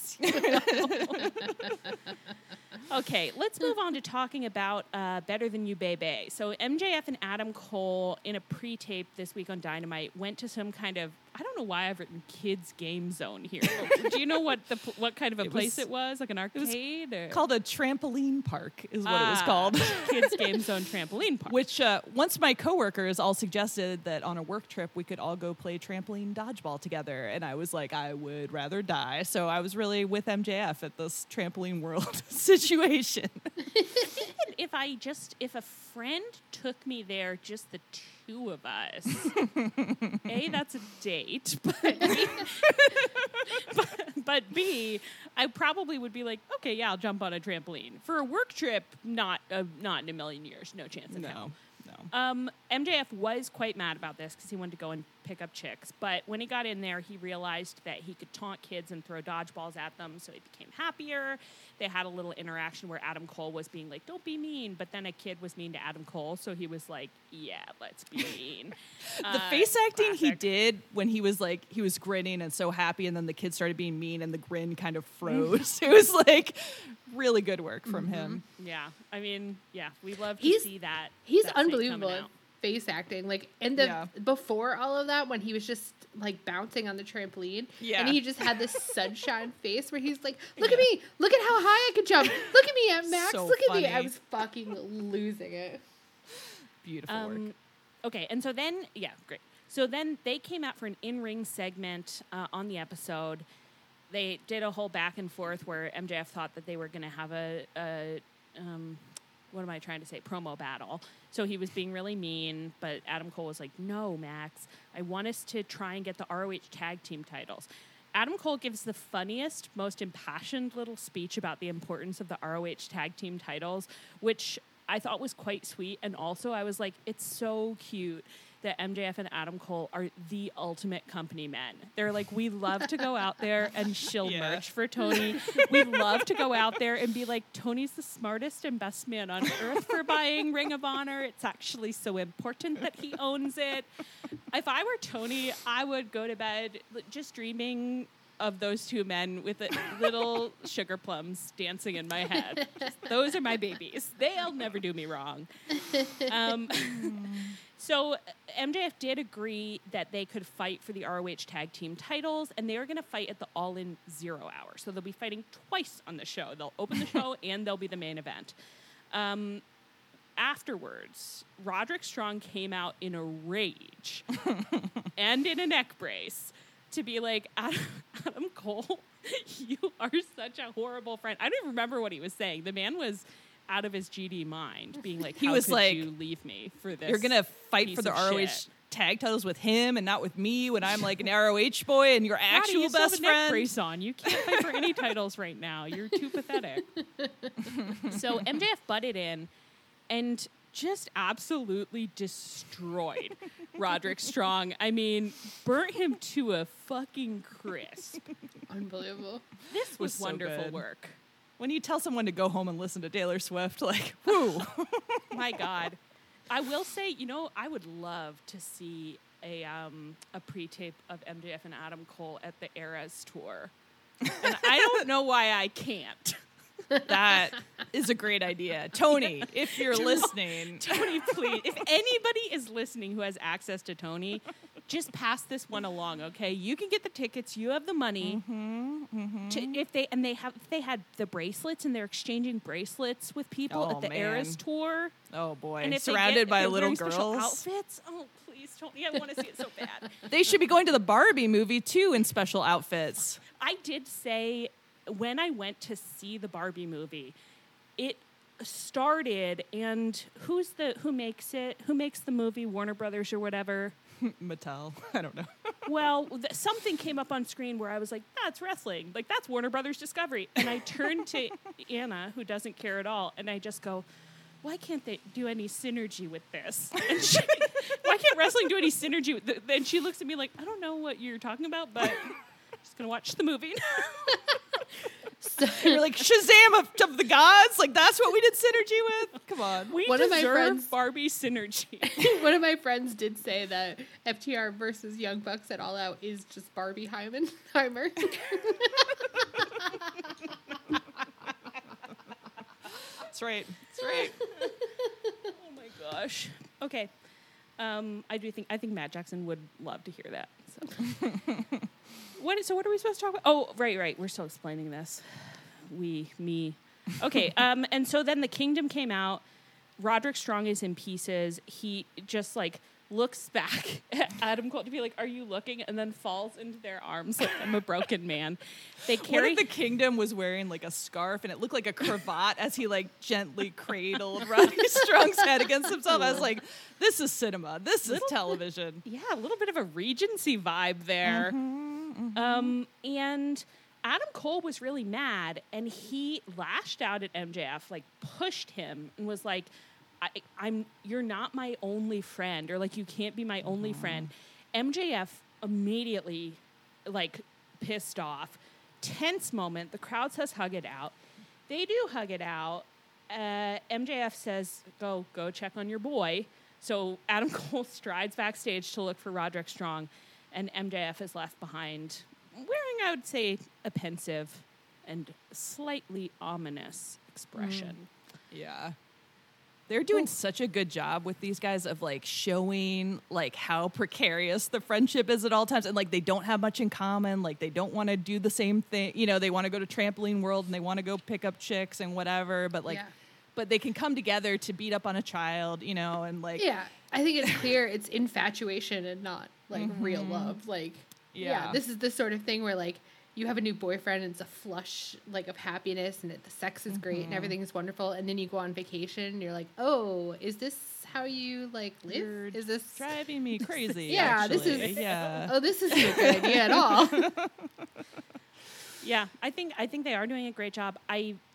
Okay, let's move on to talking about Better Than You, Baby. So MJF and Adam Cole, in a pre-tape this week on Dynamite, went to some kind of, I don't know why I've written kids game zone here. Do you know what kind of a place it was? Like an arcade? Or? Called a trampoline park is what it was called. Kids game zone trampoline park. Which once my coworkers all suggested that on a work trip we could all go play trampoline dodgeball together, and I was like, I would rather die. So I was really with MJF at this trampoline world situation. If a friend took me there, just the two of us, A, that's a date, but B, I probably would be like, okay, yeah, I'll jump on a trampoline. For a work trip, not in a million years, no chance in hell. No. MJF was quite mad about this because he wanted to go and pick up chicks. But when he got in there, he realized that he could taunt kids and throw dodgeballs at them, so he became happier. They had a little interaction where Adam Cole was being like, don't be mean. But then a kid was mean to Adam Cole, so he was like, yeah, let's be mean. The face acting he did when he was like, he was grinning and so happy, and then the kid started being mean and the grin kind of froze. It was like really good work from him. Yeah. I mean, yeah, we love to He's- see that. He's that state unbelievable coming at out. face acting. Like, and the Yeah. before all of that, when he was just like bouncing on the trampoline, Yeah. and he just had this sunshine face where he's like, "Look at me! Look at how high I can jump! Look at me, Aunt Max! So Look at me!" funny. I was fucking losing it. Beautiful work. Okay, and so then, yeah, great. So then they came out for an in-ring segment on the episode. They did a whole back and forth where MJF thought that they were going to have what am I trying to say? Promo battle. So he was being really mean, but Adam Cole was like, "No, Max, I want us to try and get the ROH tag team titles." Adam Cole gives the funniest, most impassioned little speech about the importance of the ROH tag team titles, which I thought was quite sweet. And also I was like, it's so cute that MJF and Adam Cole are the ultimate company men. They're like, we love to go out there and shill Yeah. merch for Tony. We love to go out there and be like, Tony's the smartest and best man on earth for buying Ring of Honor. It's actually so important that he owns it. If I were Tony, I would go to bed just dreaming of those two men with little sugar plums dancing in my head. Those are my babies. They'll never do me wrong. So MJF did agree that they could fight for the ROH tag team titles, and they are going to fight at the All In 0 Hour. So they'll be fighting twice on the show. They'll open the show, and they'll be the main event. Afterwards, Roderick Strong came out in a rage and in a neck brace to be like, Adam Cole, you are such a horrible friend. I don't even remember what he was saying. The man was out of his GD mind, being like, He how was could like, you leave me for this? You're going to fight piece for the of ROH shit?" tag titles with him and not with me when I'm like an ROH boy and your Roddy, actual you still have best a neck friend. brace on. You can't fight for any titles right now. You're too pathetic. So MJF butted in and just absolutely destroyed Roderick Strong. I mean, burnt him to a fucking crisp. Unbelievable. This was so wonderful good. work. When you tell someone to go home and listen to Taylor Swift, like, whoo. My God. I will say, you know, I would love to see a pre-tape of MJF and Adam Cole at the Eras tour. And I don't know why I can't. That is a great idea. Tony, if you're listening. Tony, please. If anybody is listening who has access to Tony, just pass this one along, okay? You can get the tickets. You have the money. If they had the bracelets and they're exchanging bracelets with people Oh, at the man. Eras tour. Oh, boy. And if they Surrounded by they're little wearing special girls. outfits. Oh, please, Tony. I want to see it so bad. They should be going to the Barbie movie, too, in special outfits. I did say when I went to see the Barbie movie, it started, and who makes it? Who makes the movie? Warner Brothers or whatever. Mattel. I don't know. Well, something came up on screen where I was like, that's wrestling. Like, that's Warner Brothers Discovery. And I turned to Anna, who doesn't care at all, and I just go, why can't they do any synergy with this? And why can't wrestling do any synergy with this? And she looks at me like, I don't know what you're talking about, but I'm just going to watch the movie. You're like, Shazam of the gods? Like, that's what we did synergy with? Come on. We One of my deserve friends- Barbie synergy. One of my friends did say that FTR versus Young Bucks at All Out is just Barbie Heimer. That's right. That's right. Oh my gosh. Okay. I think Matt Jackson would love to hear that. So. What are we supposed to talk about? Oh, right. We're still explaining this. Me. Okay. And so then the Kingdom came out. Roderick Strong is in pieces. He just like looks back at Adam Cole to be like, "Are you looking?" And then falls into their arms like I'm a broken man. They What carry if the Kingdom was wearing like a scarf and it looked like a cravat as he like gently cradled Roddy Strong's head against himself? I was like, this is cinema. This is television. Yeah, a little bit of a Regency vibe there. And Adam Cole was really mad, and he lashed out at MJF, like pushed him, and was like, "You're not my only friend," or like, "You can't be my only friend." MJF immediately, like, pissed off. Tense moment. The crowd says, "Hug it out." They do hug it out. MJF says, "Go check on your boy." So Adam Cole strides backstage to look for Roderick Strong, and MJF is left behind wearing, I would say, a pensive and slightly ominous expression. Yeah. They're doing such a good job with these guys of like showing like how precarious the friendship is at all times, and like they don't have much in common. Like they don't want to do the same thing. You know, they want to go to Trampoline World and they want to go pick up chicks and whatever. But like, but they can come together to beat up on a child. You know, and like I think it's clear it's infatuation and not like real love. Like this is the sort of thing where like you have a new boyfriend and it's a flush like of happiness and the sex is great and everything is wonderful, and then you go on vacation and you're like, oh, is this how you like live? Is this driving me crazy? This is this isn't a good idea at all. I think they are doing a great job.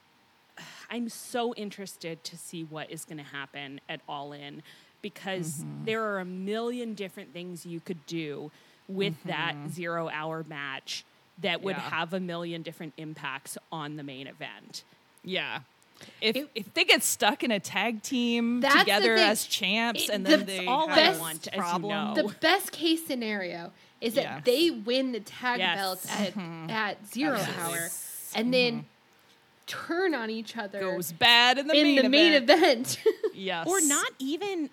I'm so interested to see what is going to happen at All In, because there are a million different things you could do with that 0 hour match that would have a million different impacts on the main event. Yeah. If they get stuck in a tag team together as champs, and then they all have I want, as you know. The best case scenario is that they win the tag belts at 0 hour, and then turn on each other. Goes bad in the main event. Yes. Or not even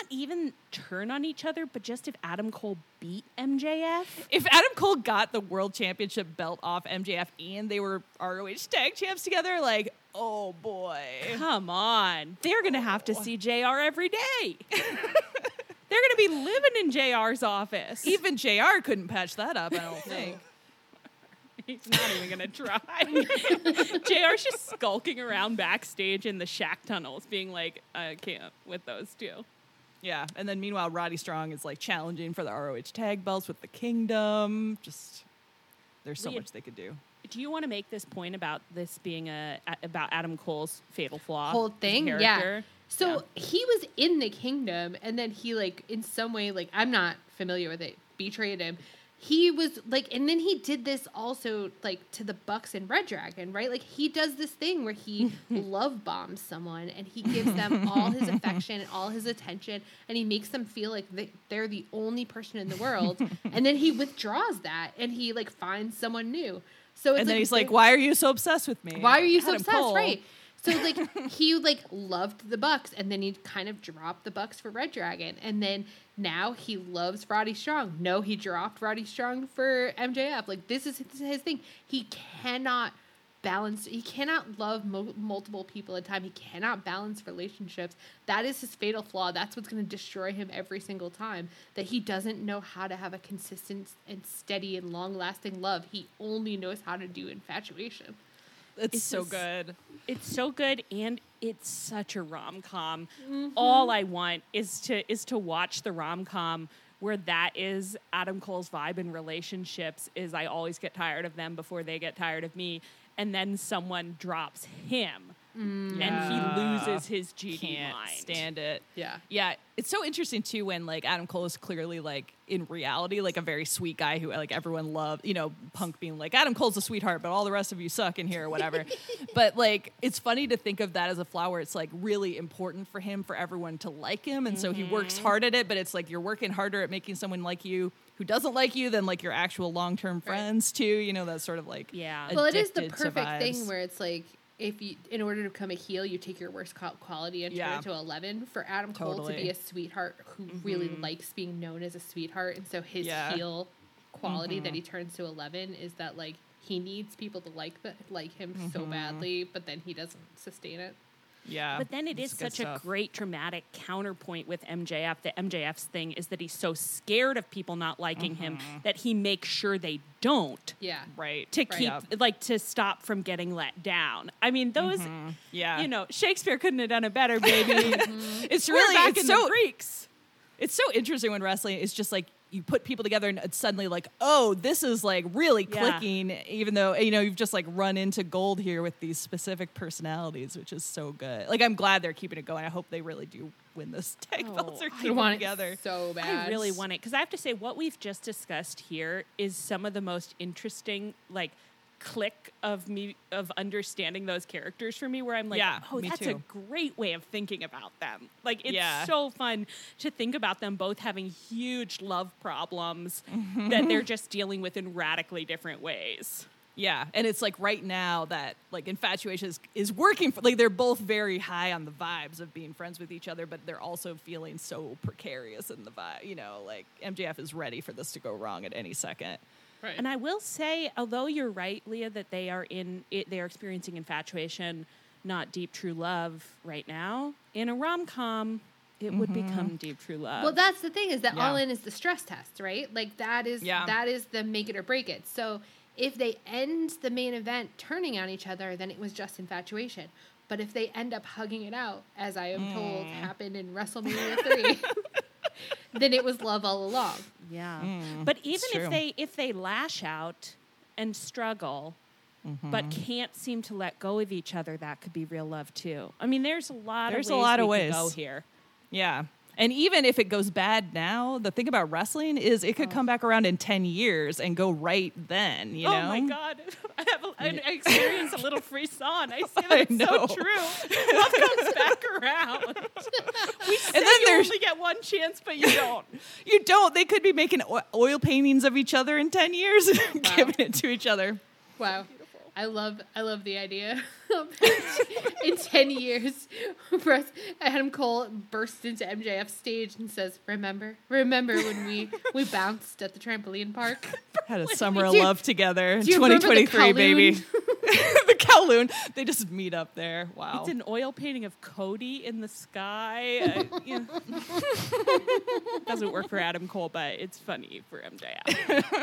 turn on each other, but just if Adam Cole beat MJF. If Adam Cole got the world championship belt off MJF and they were ROH tag champs together, like, oh boy. Come on. They're going to have to see JR every day. They're going to be living in JR's office. Even JR couldn't patch that up, I don't think. He's not even going to try. JR's just skulking around backstage in the Shaq tunnels, being like, I can't with those two. Yeah, and then meanwhile, Roddy Strong is like challenging for the ROH tag belts with the Kingdom. Just, there's so much they could do. Do you want to make this point about this being about Adam Cole's fatal flaw? Whole thing, character? So he was in the Kingdom, and then he like in some way, like I'm not familiar with it, betrayed him. He was like, and then he did this also like to the Bucks and Red Dragon, right? Like he does this thing where he love bombs someone and he gives them all his affection and all his attention, and he makes them feel like they're the only person in the world. And then he withdraws that and he like finds someone new. So it's and then he's like, "Why are you so obsessed with me? Why are you so Adam obsessed?" Cole. Right. So like he like loved the Bucks, and then he kind of dropped the Bucks for Red Dragon, and then now he loves Roddy Strong. No, he dropped Roddy Strong for MJF. Like this is his thing. He cannot balance. He cannot love multiple people at a time. He cannot balance relationships. That is his fatal flaw. That's what's going to destroy him every single time. That he doesn't know how to have a consistent and steady and long-lasting love. He only knows how to do infatuation. It's so good. It's so good, and it's such a rom-com. All I want is to watch the rom-com where that is Adam Cole's vibe in relationships, is I always get tired of them before they get tired of me, and then someone drops him, and he loses his GD Can't mind. stand it. Yeah. Yeah, it's so interesting too when like Adam Cole is clearly like in reality like a very sweet guy who like everyone loved, you know, Punk being like Adam Cole's a sweetheart but all the rest of you suck in here or whatever. But like it's funny to think of that as a flaw where it's like really important for him for everyone to like him, and so he works hard at it, but it's like you're working harder at making someone like you who doesn't like you than like your actual long-term friends too, you know, that sort of like Well, it is the addicted to perfect thing vibes. where it's like if you, in order to become a heel, you take your worst quality and turn it to 11. For Adam Cole to be a sweetheart who really likes being known as a sweetheart, and so his heel quality that he turns to 11 is that like he needs people to like him so badly, but then he doesn't sustain it. Yeah. But then it is it's good such a stuff. great dramatic counterpoint with MJF. The MJF's thing is that he's so scared of people not liking him that he makes sure they don't. Yeah. Right. To keep, like, to stop from getting let down. I mean, those, you know, Shakespeare couldn't have done it better, baby. It's We're really back it's in so the Greeks. It's so interesting when wrestling is just like you put people together and it's suddenly like, oh, this is like really clicking, even though, you know, you've just like run into gold here with these specific personalities, which is so good. Like, I'm glad they're keeping it going. I hope they really do win this tag belts or keep them together. So bad. I really want it, because I have to say, what we've just discussed here is some of the most interesting, like, click of understanding those characters for me, where I'm like, oh, that's a great way of thinking about them. Like, it's so fun to think about them both having huge love problems that they're just dealing with in radically different ways. Yeah, and it's like right now that like infatuation is working for, like they're both very high on the vibes of being friends with each other, but they're also feeling so precarious in the vibe. You know, like MJF is ready for this to go wrong at any second. Right. And I will say, although you're right, Leah, that they are experiencing infatuation, not deep true love right now. In a rom-com, it would become deep true love. Well, that's the thing, is that Yeah. All In is the stress test, right? Like that is the make it or break it. So if they end the main event turning on each other, then it was just infatuation. But if they end up hugging it out, as I am told happened in WrestleMania 3, then it was love all along. Yeah. But even true. if they lash out and struggle, but can't seem to let go of each other, that could be real love too. I mean, there's a lot of ways we could go here. Yeah. And even if it goes bad now, the thing about wrestling is it could come back around in 10 years and go right then, you know? Oh my God. I experience a little frisson. I say that's so true. Love comes back around. We say And then you there's- only get one chance, but you don't. You don't. They could be making oil paintings of each other in 10 years and giving it to each other. Wow. I love the idea. In 10 years, Adam Cole bursts into MJF's stage and says, remember when we bounced at the trampoline park? Had a summer of Do you- love together in do you remember the 2023, baby. Kowloon? The Kowloon. They just meet up there. Wow. It's an oil painting of Cody in the sky. Doesn't work for Adam Cole, but it's funny for MJF.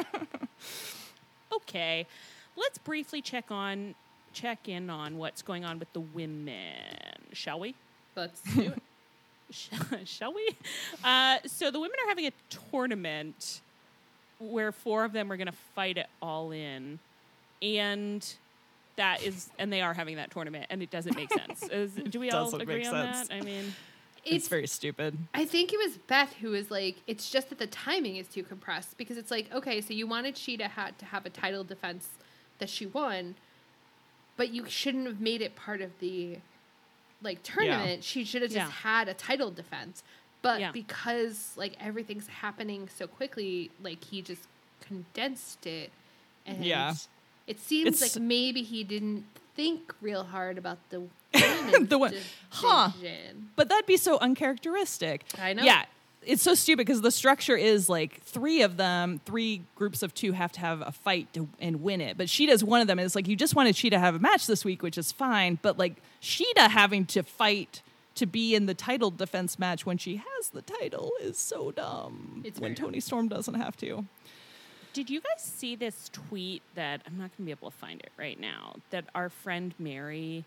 Okay. Let's briefly check in on what's going on with the women, shall we? Let's do it. Shall we? So the women are having a tournament where 4 of them are going to fight it all in, and they are having that tournament, and it doesn't make sense. Do we all Doesn't agree make on sense. that? I mean, It's very stupid. I think it was Beth who was like, it's just that the timing is too compressed, because it's like, okay, so you wanted Sheeta to have a title defense that she won, but you shouldn't have made it part of the like tournament. Yeah. She should have just Yeah. had a title defense. But Yeah. because like everything's happening so quickly, like he just condensed it, and Yeah. it seems It's- like maybe he didn't think real hard about the women's The one- Huh. division. But that'd be so uncharacteristic. I know. Yeah. It's so stupid because the structure is like 3 of them, 3 groups of 2 have to have a fight and win it. But Sheeta's one of them. And it's like, you just wanted Sheeta to have a match this week, which is fine. But like Sheeta having to fight to be in the title defense match when she has the title is so dumb. It's when very dumb. Toni Storm doesn't have to. did you guys see this tweet that I'm not going to be able to find it right now, that our friend Mary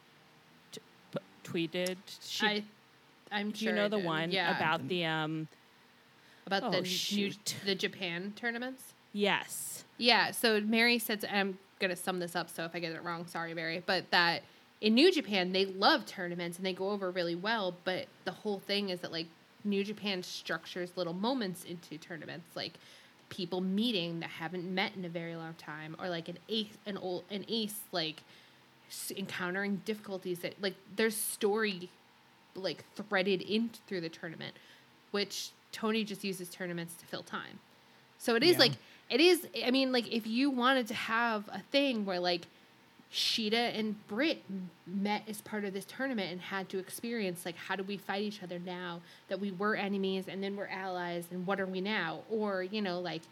tweeted? I'm Do sure you know I the did. one Yeah. about the About Oh, the shoot. the Japan tournaments. yes. Yeah, so Mary said, I'm going to sum this up, so if I get it wrong, sorry, Mary, but that in New Japan, they love tournaments and they go over really well, but the whole thing is that, like, New Japan structures little moments into tournaments, like people meeting that haven't met in a very long time, or like an ace, like, encountering difficulties that, like, there's story, like, threaded in through the tournament, which Tony just uses tournaments to fill time. So it is Yeah. like, it is, I mean, like, if you wanted to have a thing where, like, Sheeta and Britt met as part of this tournament and had to experience, like, how do we fight each other now that we were enemies and then we're allies, and what are we now? Or, you know, like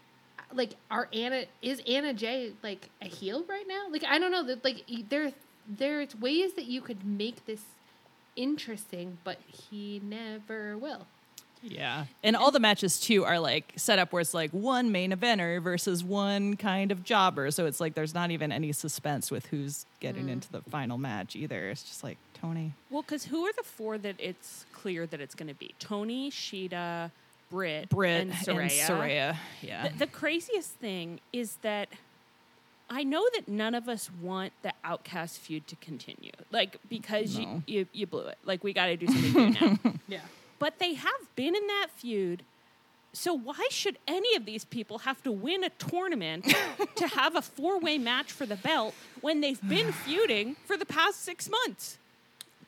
is Anna Jay, like, a heel right now? Like, I don't know, that, like, there's ways that you could make this interesting, but he never will. Yeah. And all the matches, too, are like set up where it's like one main eventer versus one kind of jobber. So it's like there's not even any suspense with who's getting into the final match either. It's just like, Tony. Well, because who are the 4 that it's clear that it's going to be? Tony, Sheeta, Britt, Britt and Saraya. Yeah. The craziest thing is that I know that none of us want the Outcast feud to continue. Like, because No. you blew it. Like, we got to do something new now. Yeah. But they have been in that feud. So why should any of these people have to win a tournament to have a 4-way match for the belt when they've been feuding for the past 6 months?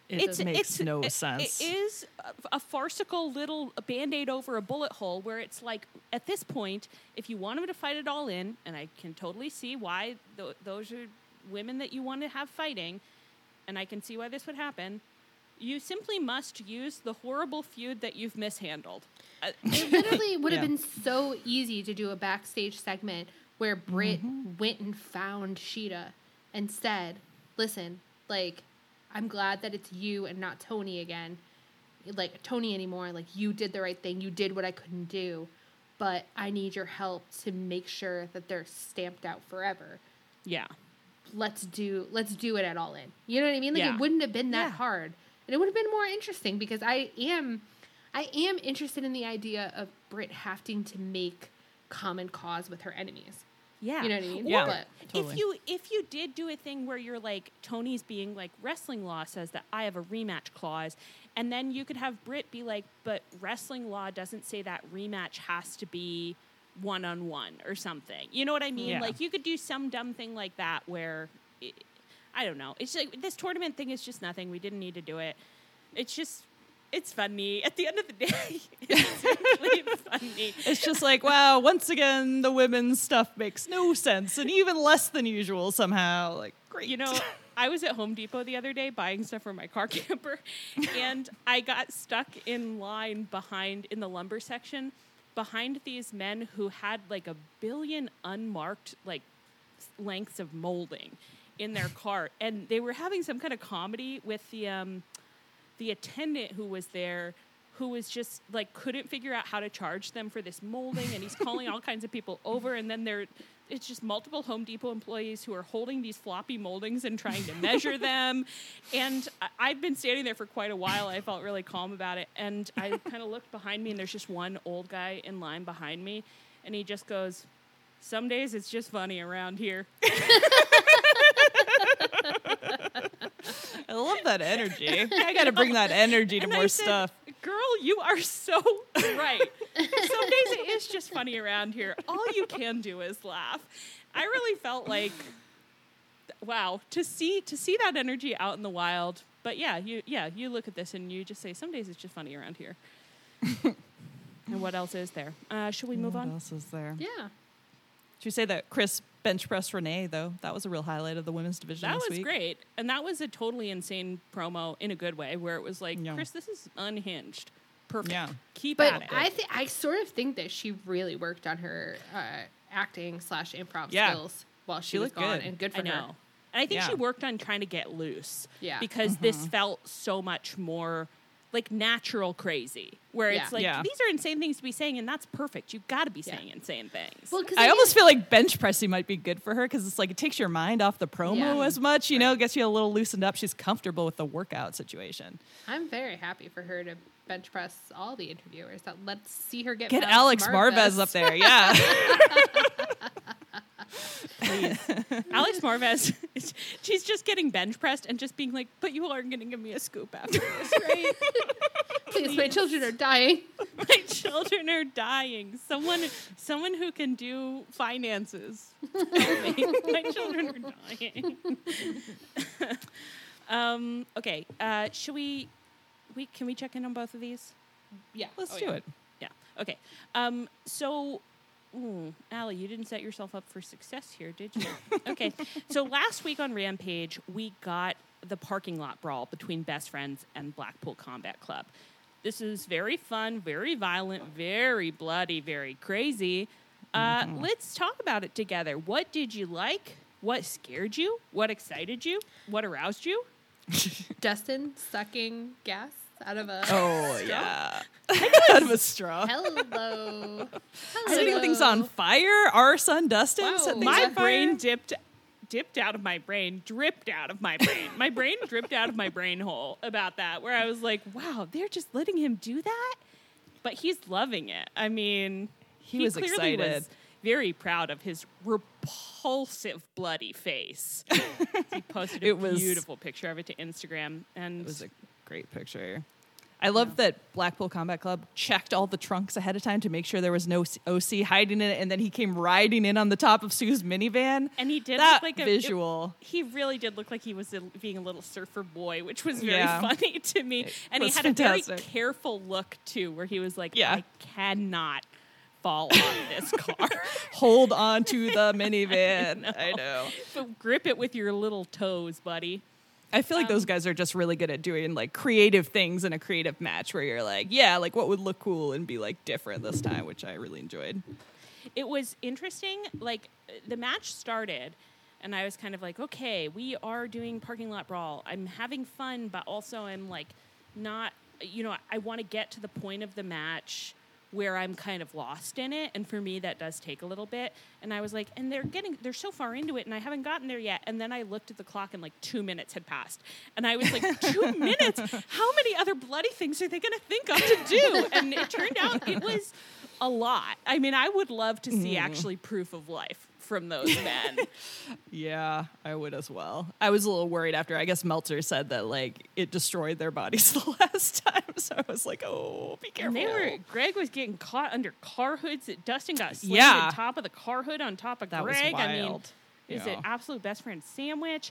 It makes no sense. It is a farcical little Band-Aid over a bullet hole where it's like, at this point, if you want him to fight it all in, and I can totally see why those are women that you want to have fighting, and I can see why this would happen, you simply must use the horrible feud that you've mishandled. It literally would have been so easy to do a backstage segment where Britt went and found Sheeta and said, listen, like, I'm glad that it's you and not Tony again. Like, Tony anymore. Like, you did the right thing. You did what I couldn't do. But I need your help to make sure that they're stamped out forever. Yeah. Let's do it at All In. You know what I mean? Like, Yeah. it wouldn't have been that hard. And it would have been more interesting because I am interested in the idea of Britt having to make common cause with her enemies. Yeah. You know what I mean? Yeah. But Totally. If you did do a thing where you're like, Tony's being like, wrestling law says that I have a rematch clause, and then you could have Britt be like, but wrestling law doesn't say that rematch has to be one-on-one or something. You know what I mean? Yeah. Like, you could do some dumb thing like that where, I don't know. It's like, this tournament thing is just nothing. We didn't need to do it. It's just, it's funny. At the end of the day, it's simply funny. It's just like, wow, once again, the women's stuff makes no sense and even less than usual somehow. Like, great. You know, I was at Home Depot the other day buying stuff for my car camper, and I got stuck in line in the lumber section behind these men who had like 1 billion unmarked like lengths of molding in their cart, and they were having some kind of comedy with the attendant who was there, who was just like couldn't figure out how to charge them for this molding, and he's calling all kinds of people over, and then it's just multiple Home Depot employees who are holding these floppy moldings and trying to measure them. And I've been standing there for quite a while. I felt really calm about it, and I kind of looked behind me, and there's just one old guy in line behind me, and he just goes, "Some days it's just funny around here." I love that energy. I got to bring that energy to And more I said, stuff. Girl, you are so right. Some days it is just funny around here. All you can do is laugh. I really felt like, wow, to see that energy out in the wild. But you look at this and you just say, some days it's just funny around here. And what else is there? Should we move on? What else is there? yeah. Should we say that Chris bench pressed Renee, though? That was a real highlight of the women's division That this was week. great. And that was a totally insane promo in a good way, where it was like, Yeah. Chris, this is unhinged. Perfect. Yeah. Keep But at it. I sort of think that she really worked on her acting / improv Yeah. skills while she She was looked gone, good. and good for I know. her. And I think Yeah. she worked on trying to get loose. Yeah. Because this felt so much more like natural crazy, where it's Yeah. like, Yeah. these are insane things to be saying, and that's perfect. You've got to be saying insane things. Well, 'cause I almost feel like bench pressing might be good for her because it's like it takes your mind off the promo Yeah. as much, you know, gets you a little loosened up. She's comfortable with the workout situation. I'm very happy for her to bench press all the interviewers. Let's see her get Get Alex Marvez up there, yeah. Alex Marvez, she's just getting bench pressed and just being like, but you aren't going to give me a scoop after this, right? Please, my children are dying. My children are dying. Someone who can do finances. Tell me. My children are dying. Okay. Should we can we check in on both of these? Yeah, Let's do it. Yeah. Okay. Allie, you didn't set yourself up for success here, did you? Okay. So last week on Rampage, we got the parking lot brawl between Best Friends and Blackpool Combat Club. This is very fun, very violent, very bloody, very crazy. Let's talk about it together. What did you like? What scared you? What excited you? What aroused you? Dustin sucking gas out of a. Oh, yeah. Out of a straw. Hello. Setting things on fire. Our son Dustin Wow. set things My on fire. brain dipped out of my brain, dripped out of my brain. My brain dripped out of my brain hole about that, where I was like, wow, they're just letting him do that? But he's loving it. I mean, He was clearly excited. was very proud of his repulsive bloody face. He posted a It was- beautiful picture of it to Instagram. And It was a great picture. I love that Blackpool Combat Club checked all the trunks ahead of time to make sure there was no OC hiding in it, and then he came riding in on the top of Sue's minivan. And he did that look like visual. He really did look like he was being a little surfer boy, which was very Yeah. funny to me. And he was had a fantastic. very careful look too, where he was like, Yeah. I cannot fall on this car. Hold on to the minivan. I know. So grip it with your little toes, buddy. I feel like those guys are just really good at doing like creative things in a creative match where you're like, yeah, like what would look cool and be like different this time, which I really enjoyed. It was interesting. Like the match started, and I was kind of like, okay, we are doing parking lot brawl. I'm having fun, but also I'm like not, I want to get to the point of the match where I'm kind of lost in it. And for me, that does take a little bit. And I was like, and they're so far into it and I haven't gotten there yet. And then I looked at the clock and like 2 minutes had passed. And I was like, 2 minutes? How many other bloody things are they going to think of to do? And it turned out it was a lot. I mean, I would love to see actually proof of life from those men. Yeah, I would as well. I was a little worried after, I guess Meltzer said that like it destroyed their bodies the last time. So I was like, oh, be careful. And Greg was getting caught under car hoods. Dustin got slammed Yeah. on top of the car hood on top of That was Greg. I mean, wild. is Yeah. it absolute best friend sandwich?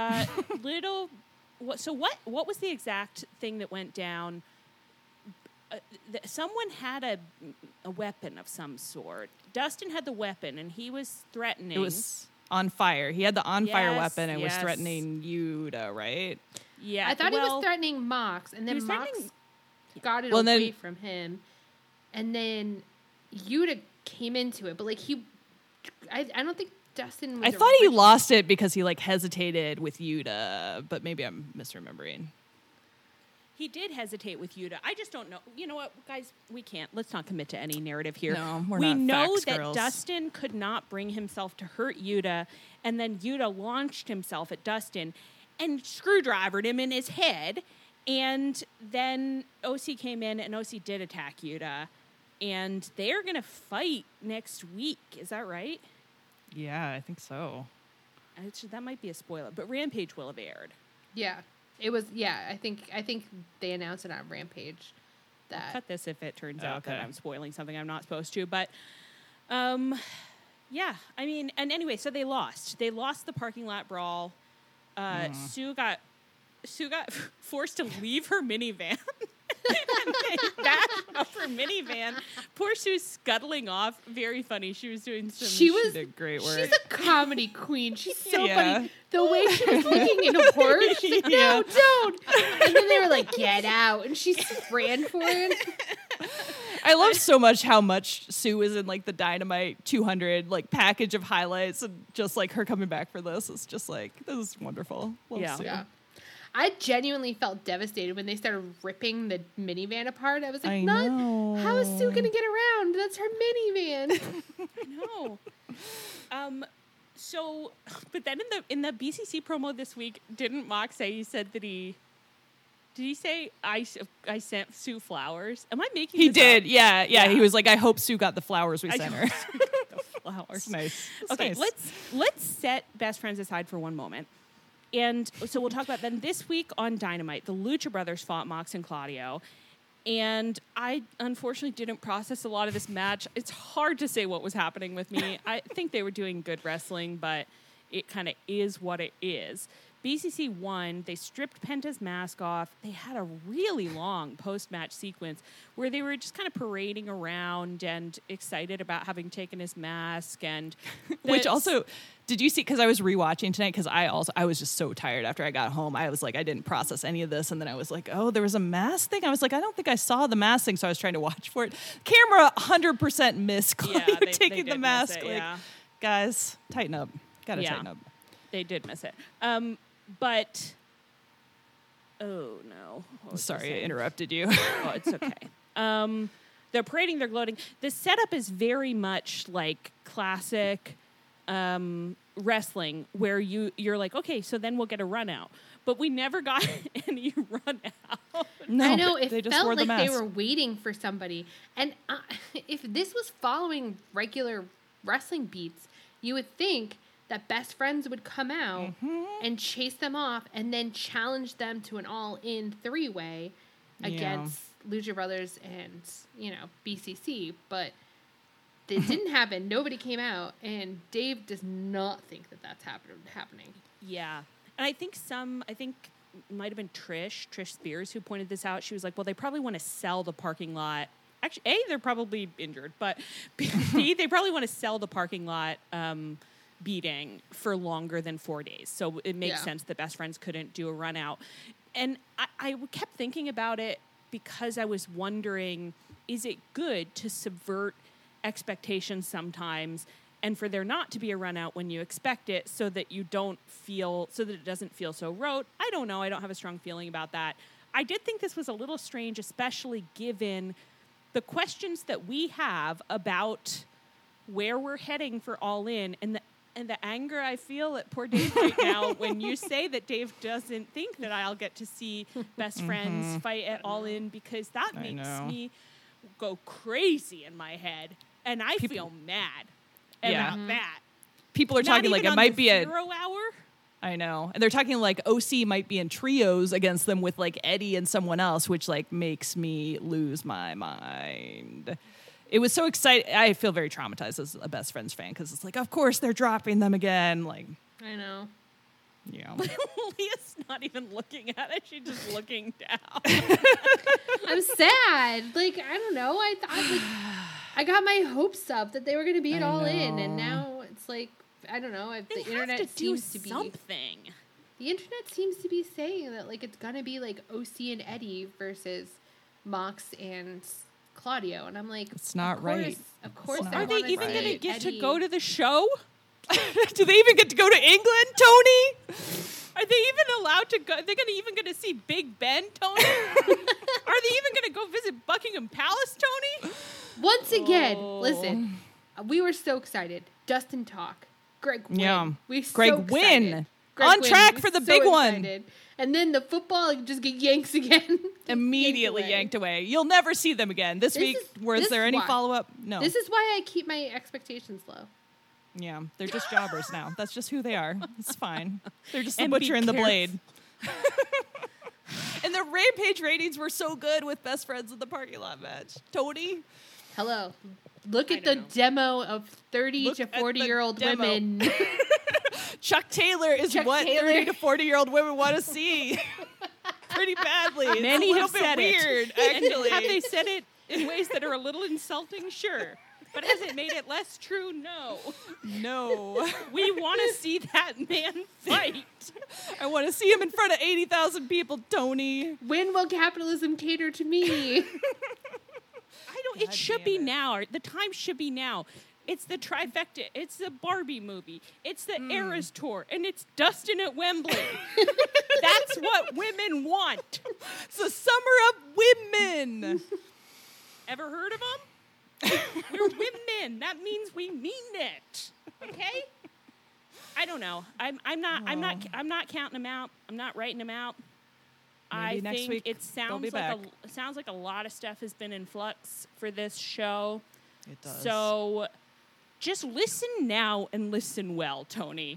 So what was the exact thing that went down? Someone had a weapon of some sort. Dustin had the weapon, and he was threatening. It was on fire. He had the on fire Yes, weapon and was yes. threatening Yuta, right? yeah. I thought he was threatening Mox, and he then was Mox threatening- got it Well, away then- from him, and then Yuta came into it. But like I don't think Dustin was I thought he originally- lost it because he like hesitated with Yuta, but maybe I'm misremembering. He did hesitate with Yuta. I just don't know. You know what, guys? We can't. Let's not commit to any narrative here. No, we're we not know facts that girls. Dustin could not bring himself to hurt Yuta, and then Yuta launched himself at Dustin and screwdrivered him in his head. And then OC came in, and OC did attack Yuta. And they are going to fight next week. Is that right? Yeah, I think so. That might be a spoiler, but Rampage will have aired. Yeah, it was. Yeah, I think they announced it on Rampage. That Cut this if it turns out that Okay. I'm spoiling something I'm not supposed to. But, yeah, I mean, and anyway, so they lost. They lost the parking lot brawl. Sue got forced to leave her minivan. And they bashed up her minivan. Poor Sue's scuttling off. Very funny. She was doing some. she was. did great work. She's a comedy queen. She's so Yeah. funny. The way she was looking in horror, she's like, Yeah. no, don't. And then they were like, get out. And she ran for it. I love so much how much Sue is in like the Dynamite 200 like package of highlights, and just like her coming back for this is just like, this is wonderful. Love Yeah. Sue. Yeah. I genuinely felt devastated when they started ripping the minivan apart. I was like, I "Not- know. how is Sue going to get around? That's her minivan. No. So, but then in the BCC promo this week, didn't Mox say he said that he? Did he say I sent Sue flowers? Am I making? He this did. up? Yeah. Yeah. He was like, I hope Sue got the flowers we I sent know her. Sue got the flowers. It's nice. It's Okay, nice. let's set best friends aside for one moment. And so we'll talk about then this week on Dynamite, the Lucha Brothers fought Mox and Claudio. And I unfortunately didn't process a lot of this match. It's hard to say what was happening with me. I think they were doing good wrestling, but it kind of is what it is. BCC won. They stripped Penta's mask off. They had a really long post-match sequence where they were just kind of parading around and excited about having taken his mask. And Which that's- also, did you see? Because I was rewatching tonight. Because I was just so tired after I got home. I was like, I didn't process any of this, and then I was like, oh, there was a mask thing. I was like, I don't think I saw the mask thing, so I was trying to watch for it. Camera 100% missed Claudio they taking did the miss mask. it, like, yeah. guys, tighten up. Gotta Yeah. tighten up. They did miss it. But oh no. What was I Sorry, I saying? interrupted you. Oh, it's okay. They're parading, they're gloating. The setup is very much like classic wrestling, where you're like, okay, so then we'll get a run out. But we never got any run out. No, I know, they it just felt wore the like they mask. were waiting for somebody. And if this was following regular wrestling beats, you would think that best friends would come out Mm-hmm. and chase them off and then challenge them to an all-in three-way. against Lucha Brothers and, BCC, but it didn't happen. Nobody came out, and Dave does not think that that's happening. Yeah. And I think it might have been Trish Spears, who pointed this out. She was like, well, they probably want to sell the parking lot. Actually, A, they're probably injured, but B, they probably want to sell the parking lot beating for longer than 4 days. So it makes sense that Best Friends couldn't do a run out. And I kept thinking about it because I was wondering, is it good to subvert expectations sometimes and for there not to be a run out when you expect it so that it doesn't feel so rote? I don't know. I don't have a strong feeling about that. I did think this was a little strange, especially given the questions that we have about where we're heading for All In and the anger I feel at poor Dave right now when you say that Dave doesn't think that I'll get to see Best Friends fight at All In, because that makes me go crazy in my head, and I feel mad about that. People are talking like it might be a 0 hour. I know. And they're talking like OC might be in trios against them with like Eddie and someone else, which like makes me lose my mind. It was so exciting. I feel very traumatized as a Best Friends fan because it's like, of course they're dropping them again. Like, I know. Yeah. Leah's not even looking at it. She's just looking down. I'm sad. Like, I don't know. I thought I got my hopes up that they were going to be at All In, and now it's like, I don't know. The internet seems to be something. The internet seems to be saying that like it's gonna be like OC and Eddie versus Mox and Claudio, and I'm like, it's not right. Of course, are they even gonna get to go to the show? Do they even get to go to England, Tony? Are they even allowed to go? Are they even going to see Big Ben, Tony? Are they even going to go visit Buckingham Palace, Tony? Once again, listen, we were so excited. Dustin talk. Greg win. Yeah. Greg win. On track for the big one. And then the football just get yanks again. Immediately yanked away. You'll never see them again. This week, was there any follow-up? No. This is why I keep my expectations low. Yeah, they're just jobbers now. That's just who they are. It's fine. They're just the butcher and the blade. And the Rampage ratings were so good with Best Friends in the parking lot match. Tony? Hello. Look at the demo of 30 to 40-year-old women. Chuck Taylor is what 30 to 40-year-old women want to see. Pretty badly. Many have said weird, it. actually. Have they said it in ways that are a little insulting? Sure. But has it made it less true? No. No. We want to see that man fight. I want to see him in front of 80,000 people, Tony. When will capitalism cater to me? It should be now. The time should be now. It's the trifecta. It's the Barbie movie. It's the Eras Tour. And it's Dustin at Wembley. That's what women want. It's the summer of women. Ever heard of them? We're women. That means we mean it. Okay? I don't know. I'm not counting them out. I'm not writing them out. Maybe next week it sounds like a lot of stuff has been in flux for this show. It does. So just listen now and listen well, Tony.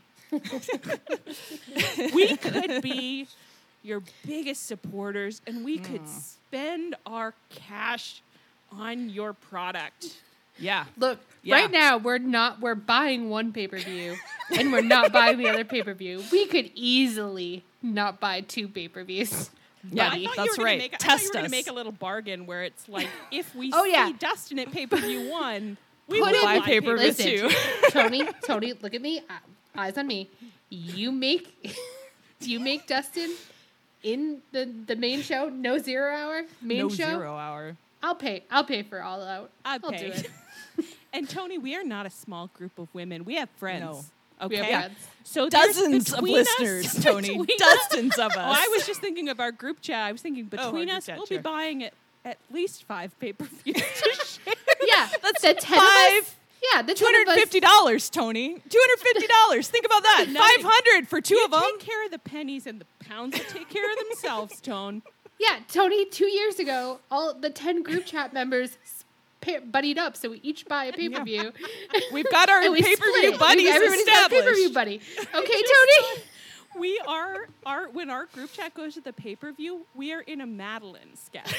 We could be your biggest supporters, and we could spend our cash on your product. Yeah. Look, right now we're buying one pay-per-view and we're not buying the other pay-per-view. We could easily not buy 2 pay-per-views. Yeah, I thought that's you were right. Test us. I thought you were going to make a little bargain where it's like, if we see Dustin at pay-per-view 1, we will buy pay-per-view 2. Tony, look at me. Eyes on me. You make Dustin in the main show, no 0 hour main show. 0 hour. I'll pay for All Out. I'll do it. And Tony, we are not a small group of women. We have friends. No. Okay. We have friends. So dozens of listeners, Tony. Dozens of us. Oh, I was just thinking of our group chat. I was thinking between us, chat, we'll sure. be buying at least 5 pay-per-views to share. Yeah, that's the 10 of us. Yeah, the $250, Tony. $250. Think about that. $500 for 2 of them. Take care of the pennies and the pounds will take care of themselves, Tone. Yeah, Tony, 2 years ago, all the 10 group chat members buddied up, so we each buy a pay-per-view. We've got our pay-per-view buddies Everybody's got a established. pay-per-view buddy. Okay, Tony? We are when our group chat goes to the pay-per-view, we are in a Madeline sketch.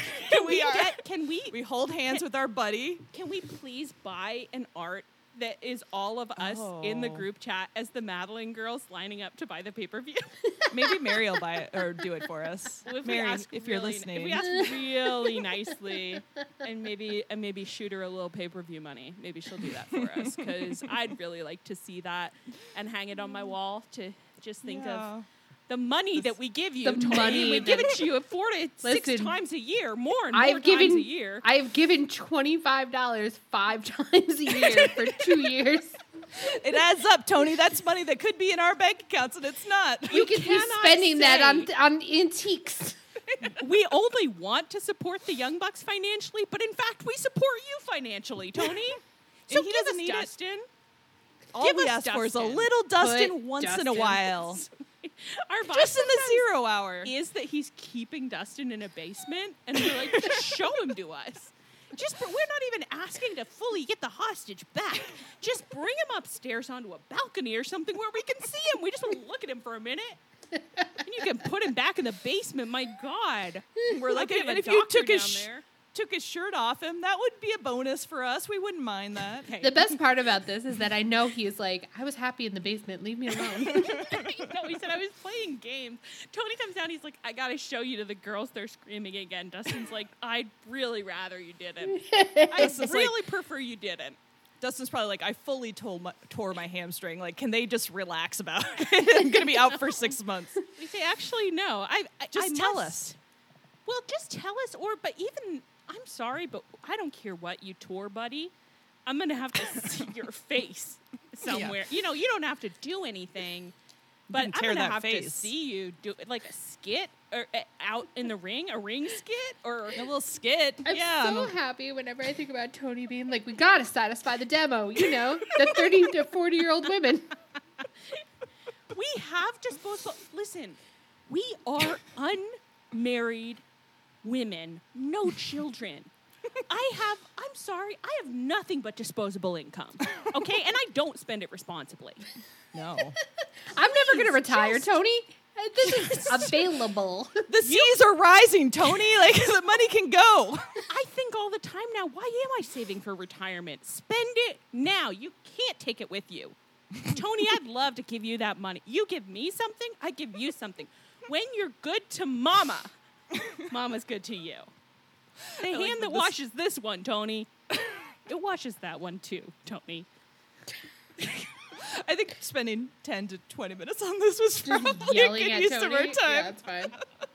We hold hands with our buddy. Can we please buy an art that is all of us in the group chat as the Madeline girls lining up to buy the pay-per-view? Maybe Mary will buy it or do it for us. Mary, if you're listening. If we ask really nicely and maybe shoot her a little pay-per-view money, maybe she'll do that for us, because I'd really like to see that and hang it on my wall to just think of the money that we give you. The money we give it to you 4 to 6 times a year, more and more times a year. I've given $25 5 times a year for 2 years. It adds up, Tony. That's money that could be in our bank accounts, and it's not. We could be spending that on antiques. We only want to support the Young Bucks financially, but in fact, we support you financially, Tony. So he doesn't need Dustin. All we ask for is a little Dustin once in a while. Just in the 0 hour. Is that he's keeping Dustin in a basement, and we're like, just show him to us. We're not even asking to fully get the hostage back. Just bring him upstairs onto a balcony or something where we can see him. We just want to look at him for a minute. And you can put him back in the basement. My God. We're like, and if you took his shirt off him, that would be a bonus for us. We wouldn't mind that. The best part about this is that I know he's like, I was happy in the basement. Leave me alone. No, he said, I was playing games. Tony comes down. He's like, I got to show you to the girls. They're screaming again. Dustin's like, I'd really rather you didn't. I really prefer you didn't. Dustin's probably like, I fully tore my hamstring. Like, can they just relax about it? I'm going to be out for 6 months. We say, actually, no. Just tell us. Well, just tell us. But even, I'm sorry, but I don't care what you tore, buddy. I'm going to have to see your face somewhere. Yeah. You don't have to do anything. But I'm going to have to see you do like a skit or out in the ring, a ring skit or a little skit. I'm so happy whenever I think about Tony being like, we got to satisfy the demo, the 30 to 40-year-old women. We have disposable. Listen, we are unmarried women, no children. I'm sorry, I have nothing but disposable income. Okay? And I don't spend it responsibly. No. I'm never going to retire, Tony. This is available. The seas are rising, Tony. Like, the money can go. I think all the time now, why am I saving for retirement? Spend it now. You can't take it with you. Tony, I'd love to give you that money. You give me something, I give you something. When you're good to mama, mama's good to you. The hand that washes this one, Tony, it washes that one too, Tony. I think spending 10 to 20 minutes on this was probably yelling a good at use Tony. of our time. Yeah, it's fine.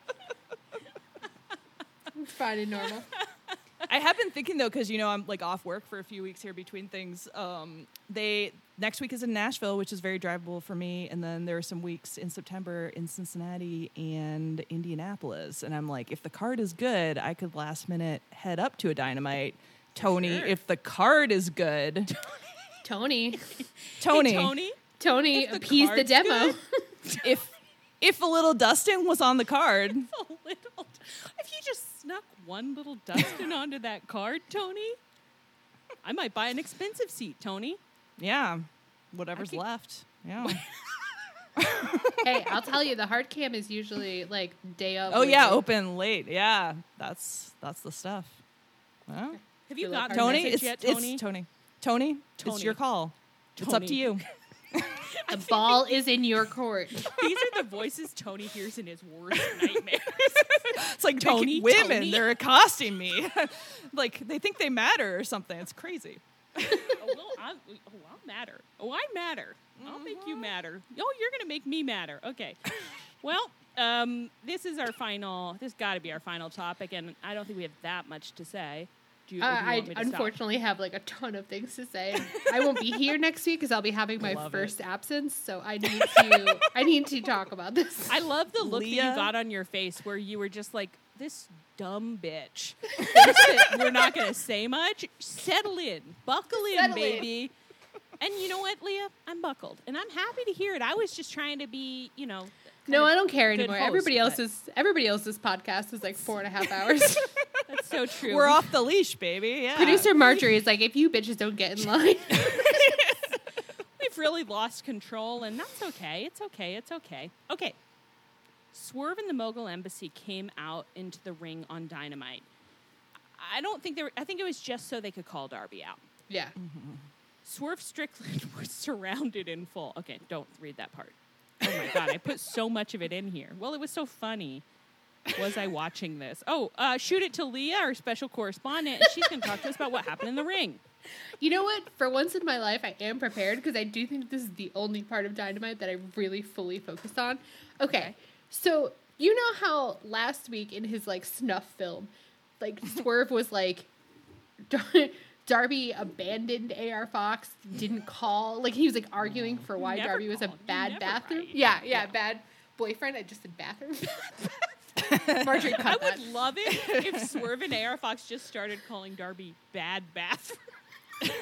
It's fine and normal. I have been thinking, though, because, I'm like off work for a few weeks here between things. Next week is in Nashville, which is very drivable for me. And then there are some weeks in September in Cincinnati and Indianapolis. And I'm like, if the card is good, I could last minute head up to a Dynamite. Tony, sure. If the card is good. Tony. Hey, Tony, appease the demo. If a little Dustin was on the card. If you just snuck one little Dustin onto that card, Tony, I might buy an expensive seat, Tony. Yeah. Whatever's left. Yeah. Hey, I'll tell you, the hard cam is usually like day of. Oh, yeah, open late. Yeah. That's the stuff. Well, have you gotten Tony? It's Tony. Tony, it's your call. Tony. It's up to you. The ball is in your court. These are the voices Tony hears in his worst nightmares. It's like Tony, women, Tony. They're accosting me. Like, they think they matter or something. It's crazy. I'll matter. Oh, I matter. I'll make you matter. Oh, you're going to make me matter. Okay. Well, this is our final, this got to be our final topic, and I don't think we have that much to say. I unfortunately have like a ton of things to say. I won't be here next week because I'll be having my first absence, so I need to talk about this. I love the look that you got on your face where you were just like, this dumb bitch. We're not going to say much. Settle in. Buckle in, baby. And you know what, Leah? I'm buckled. And I'm happy to hear it. I was just trying to be, No, I don't care anymore. host, everybody else's podcast is like 4.5 hours. That's so true. We're off the leash, baby. Yeah. Producer Marjorie is like, if you bitches don't get in line. We've really lost control, and that's okay. It's okay. It's okay. Okay. Swerve and the Mogul Embassy came out into the ring on Dynamite. I don't think they were. I think it was just so they could call Darby out. Yeah. Swerve Strickland was surrounded in full. Okay, don't read that part. Oh my God, I put so much of it in here. Well, it was so funny. Was I watching this? Oh, shoot it to Leah, our special correspondent, and she's going to talk to us about what happened in the ring. You know what? For once in my life, I am prepared because I do think this is the only part of Dynamite that I really fully focused on. Okay, so you know how last week in his like snuff film, like Swerve was like, Darby abandoned AR Fox, didn't call. Like he was like arguing for why Never Darby was a called. bad Never bathroom. right. Yeah, bad boyfriend. I just said bathroom. Marjorie, cut I that. would love it if Swerve and AR Fox just started calling Darby bad bathroom. That's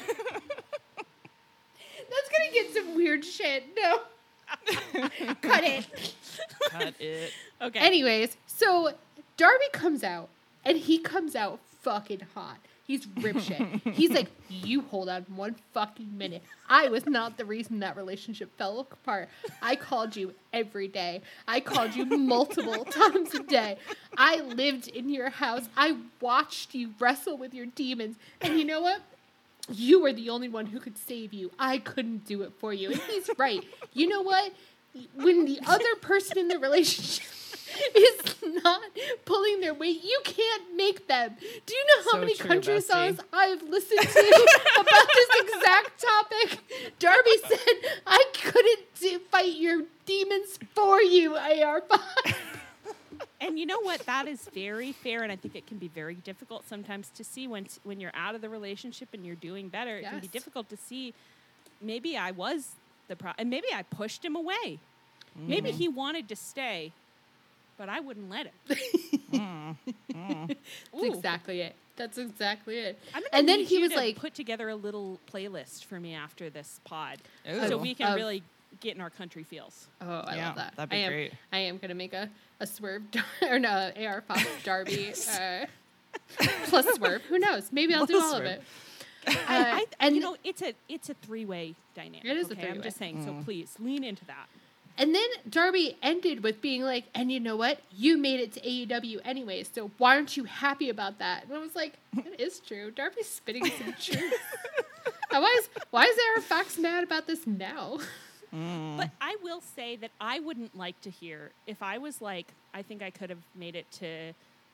gonna get some weird shit. No. Cut it. Cut it. Okay. Anyways, so Darby comes out, and he comes out fucking hot. He's rip shit. He's like, you hold on 1 fucking minute. I was not the reason that relationship fell apart. I called you every day. I called you multiple times a day. I lived in your house. I watched you wrestle with your demons. And you know what? You were the only one who could save you. I couldn't do it for you. And he's right. You know what? When the other person in the relationship is not pulling their weight, you can't make them. Do you know how So many true, country Bessie. songs I've listened to about this exact topic? Darby said, I couldn't fight your demons for you, AR5. And you know what? That is very fair, and I think it can be very difficult sometimes to see when you're out of the relationship and you're doing better. It can be Yes. difficult to see. Maybe I was the problem, and maybe I pushed him away. Maybe he wanted to stay, but I wouldn't let him. That's Ooh. exactly it. That's exactly it. I'm gonna And then need he you was to like, put together a little playlist for me after this pod, Ooh. so we can Of- really get in our country feels. oh, I Yeah, love that. that'd be great. I am going to make a Swerve, or no, AR Fox Darby plus Swerve. Who knows? Maybe I'll do Plus all Swerve. of it. And you know, it's a three-way dynamic. It is a okay? three-way. I'm just saying. So please lean into that. And then Darby ended with being like, and you know what? You made it to AEW anyway, so why aren't you happy about that? And I was like, that is true. Darby's spitting some truth. And why is AR Fox mad about this now? But I will say that I wouldn't like to hear if I was like, I think I could have made it to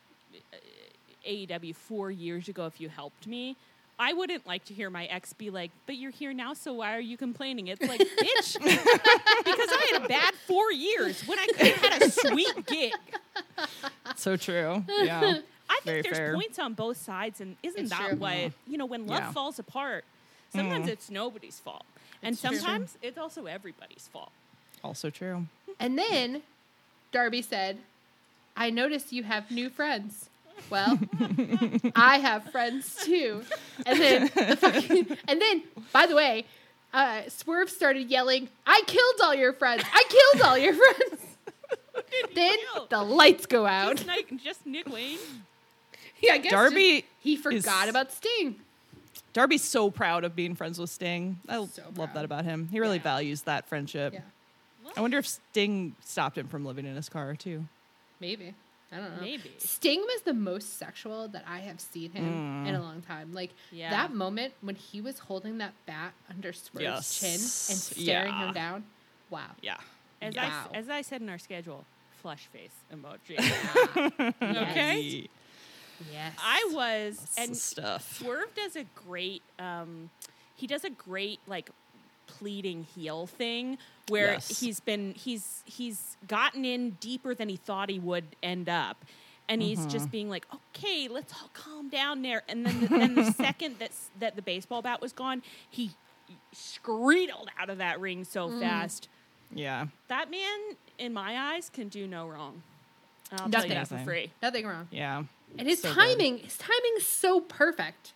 AEW 4 years ago if you helped me. I wouldn't like to hear my ex be like, but you're here now, so why are you complaining? It's like, bitch, because I had a bad 4 years when I could have had a sweet gig. So true. Yeah. I Very think there's fair. points on both sides, and isn't It's that true. what, you know, when love Yeah. falls apart, sometimes it's nobody's fault. And It's true. sometimes it's also everybody's fault. Also true. And then Darby said, I notice you have new friends. Well, I have friends too. And then, by the way, Swerve started yelling, I killed all your friends. I killed all your friends. Then kill? the lights go out. Just Nick Wayne. Yeah, I guess Darby just- he forgot is- about Sting. Darby's so proud of being friends with Sting. I So love proud. that about him. He really Yeah. values that friendship. Yeah, I wonder if Sting stopped him from living in his car too. maybe. I don't know. Maybe. Sting was the most sexual that I have seen him in a long time. Like Yeah. that moment when he was holding that bat under Swerve's Yes. chin and staring Yeah. him down. Wow. Yeah. As Wow. as I said in our schedule, flush face emoji. Yes. Okay. Yes. I was, That's and the stuff. Swerve does a great, he does a great like pleading heel thing where Yes. he's gotten in deeper than he thought he would end up. And he's just being like, okay, let's all calm down there. And then the second that the baseball bat was gone, he screedled out of that ring so fast. Yeah. That man, in my eyes, can do no wrong. I'll tell Nothing. you that for free. Nothing wrong. Yeah. And his So good. timing is so perfect.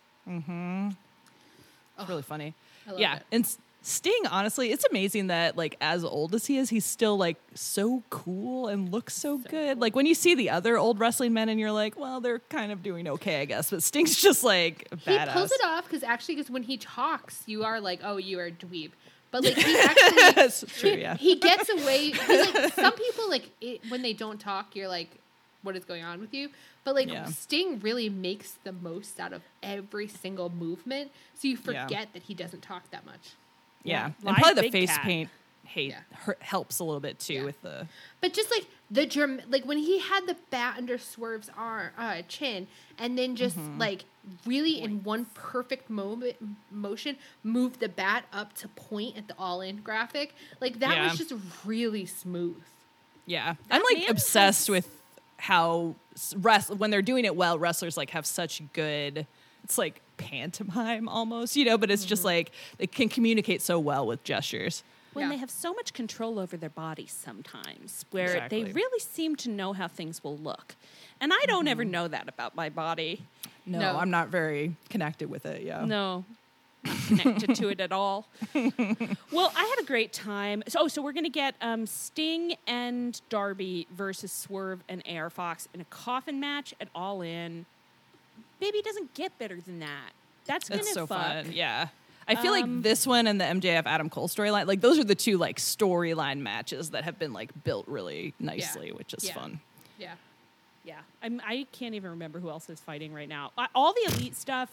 It's really funny. I love Yeah. it. And Sting, honestly, it's amazing that like as old as he is, he's still like so cool and looks so good. cool. Like when you see the other old wrestling men and you're like, well, they're kind of doing okay, I guess. But Sting's just like He badass. pulls it off because when he talks, you are like, oh, you are a dweeb. But like he actually, That's true. Yeah. he gets away. 'Cause, like some people like when they don't talk, you're like, what is going on with you? But like Yeah. Sting really makes the most out of every single movement, so you forget that he doesn't talk that much. Yeah. And Live probably the Big face Cat. paint Yeah. helps a little bit too Yeah. with the. But just like like when he had the bat under Swerve's arm, chin, and then just like really in one perfect motion, move the bat up to point at the all-in graphic. Like that Yeah. was just really smooth. Yeah. I'm like man obsessed has- with how when they're doing it well, wrestlers like have such good. It's like pantomime almost, but it's just like they can communicate so well with gestures. When Yeah. they have so much control over their bodies sometimes, where Exactly. they really seem to know how things will look. And I don't ever know that about my body. No, I'm not very connected with it. Yeah. No, not connected to it at all. Well, I had a great time. So we're going to get Sting and Darby versus Swerve and AR Fox in a coffin match at All In. Baby, it doesn't get better than that. That's going It's to so fuck. fun. Yeah. I feel like this one and the MJF Adam Cole storyline, like those are the two like storyline matches that have been like built really nicely, which is Yeah. fun. Yeah. Yeah, I can't even remember who else is fighting right now. All the elite stuff,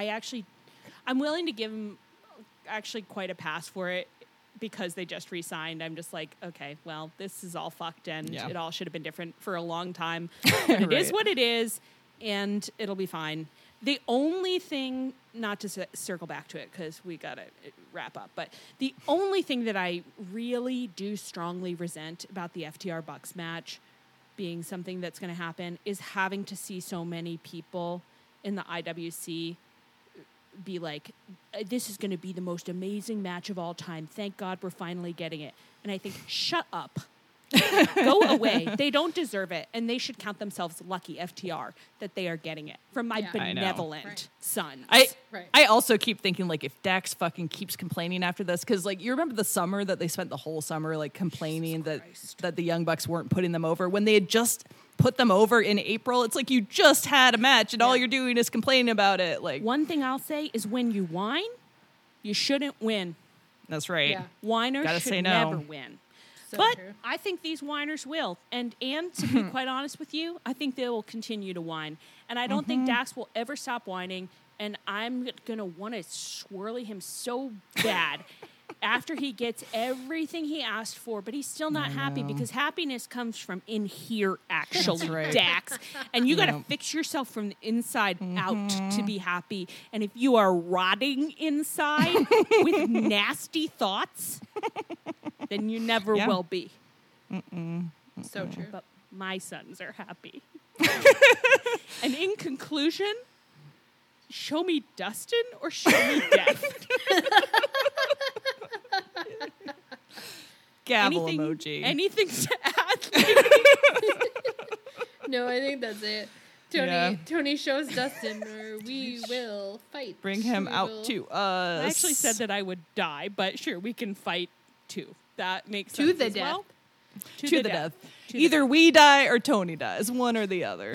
I'm willing to give them actually quite a pass for it because they just re-signed. I'm just like, okay, well, this is all fucked and Yeah. it all should have been different for a long time. But it is Right. what it is, and it'll be fine. The only thing, not to circle back to it because we got to wrap up, but the only thing that I really do strongly resent about the FTR Bucks match being something that's going to happen is having to see so many people in the IWC be like, this is going to be the most amazing match of all time. Thank God we're finally getting it. And I think, shut up. Go away. They don't deserve it. And they should count themselves lucky, FTR, that they are getting it from my Yeah. I know. benevolent Right. sons. Right. I also keep thinking like if Dax fucking keeps complaining after this, because like you remember the summer that they spent the whole summer like complaining that the Young Bucks weren't putting them over when they had just put them over in April. It's like you just had a match and all you're doing is complaining about it. Like One thing I'll say is when you whine, you shouldn't win. that's right. Yeah. Whiners Gotta should say no. never win. So But true. I think these whiners will. And to be quite honest with you, I think they will continue to whine. And I don't think Dax will ever stop whining. And I'm going to want to swirly him so bad after he gets everything he asked for. But he's still not happy because happiness comes from in here, actually, right. Dax. And you got to Yeah. fix yourself from the inside out to be happy. And if you are rotting inside with nasty thoughts, then you never Yeah. will be. So true. But my sons are happy. And in conclusion, show me Dustin or show me death. Gavel emoji. Anything to add? No, I think that's it. Tony Yeah. Tony shows Dustin, or we will fight. Bring him We out will- to us. I actually said that I would die, but sure, we can fight too. That makes To sense the as death. well. to the death. To the Either we die or Tony dies, one or the other.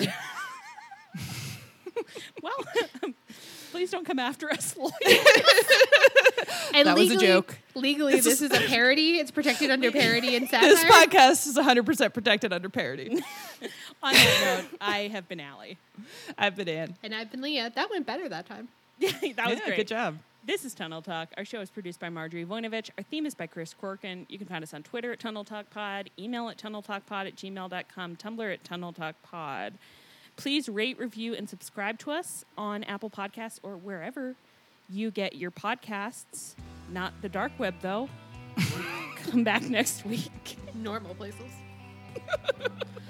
Well, please don't come after us, Lloyd. And That was a joke. Legally, this is a parody. It's protected under parody and satire. This podcast is 100% protected under parody. On that note, I have been Allie. I've been Ann. And I've been Leah. That went better that time. That was Yeah, great. good job. This is Tunnel Talk. Our show is produced by Marjorie Voinovich. Our theme is by Chris Corkin. You can find us on Twitter at Tunnel Talk Pod, email at tunneltalkpod@gmail.com, Tumblr at Tunnel Talk Pod. Please rate, review, and subscribe to us on Apple Podcasts or wherever you get your podcasts. Not the dark web, though. Come back next week. Normal places.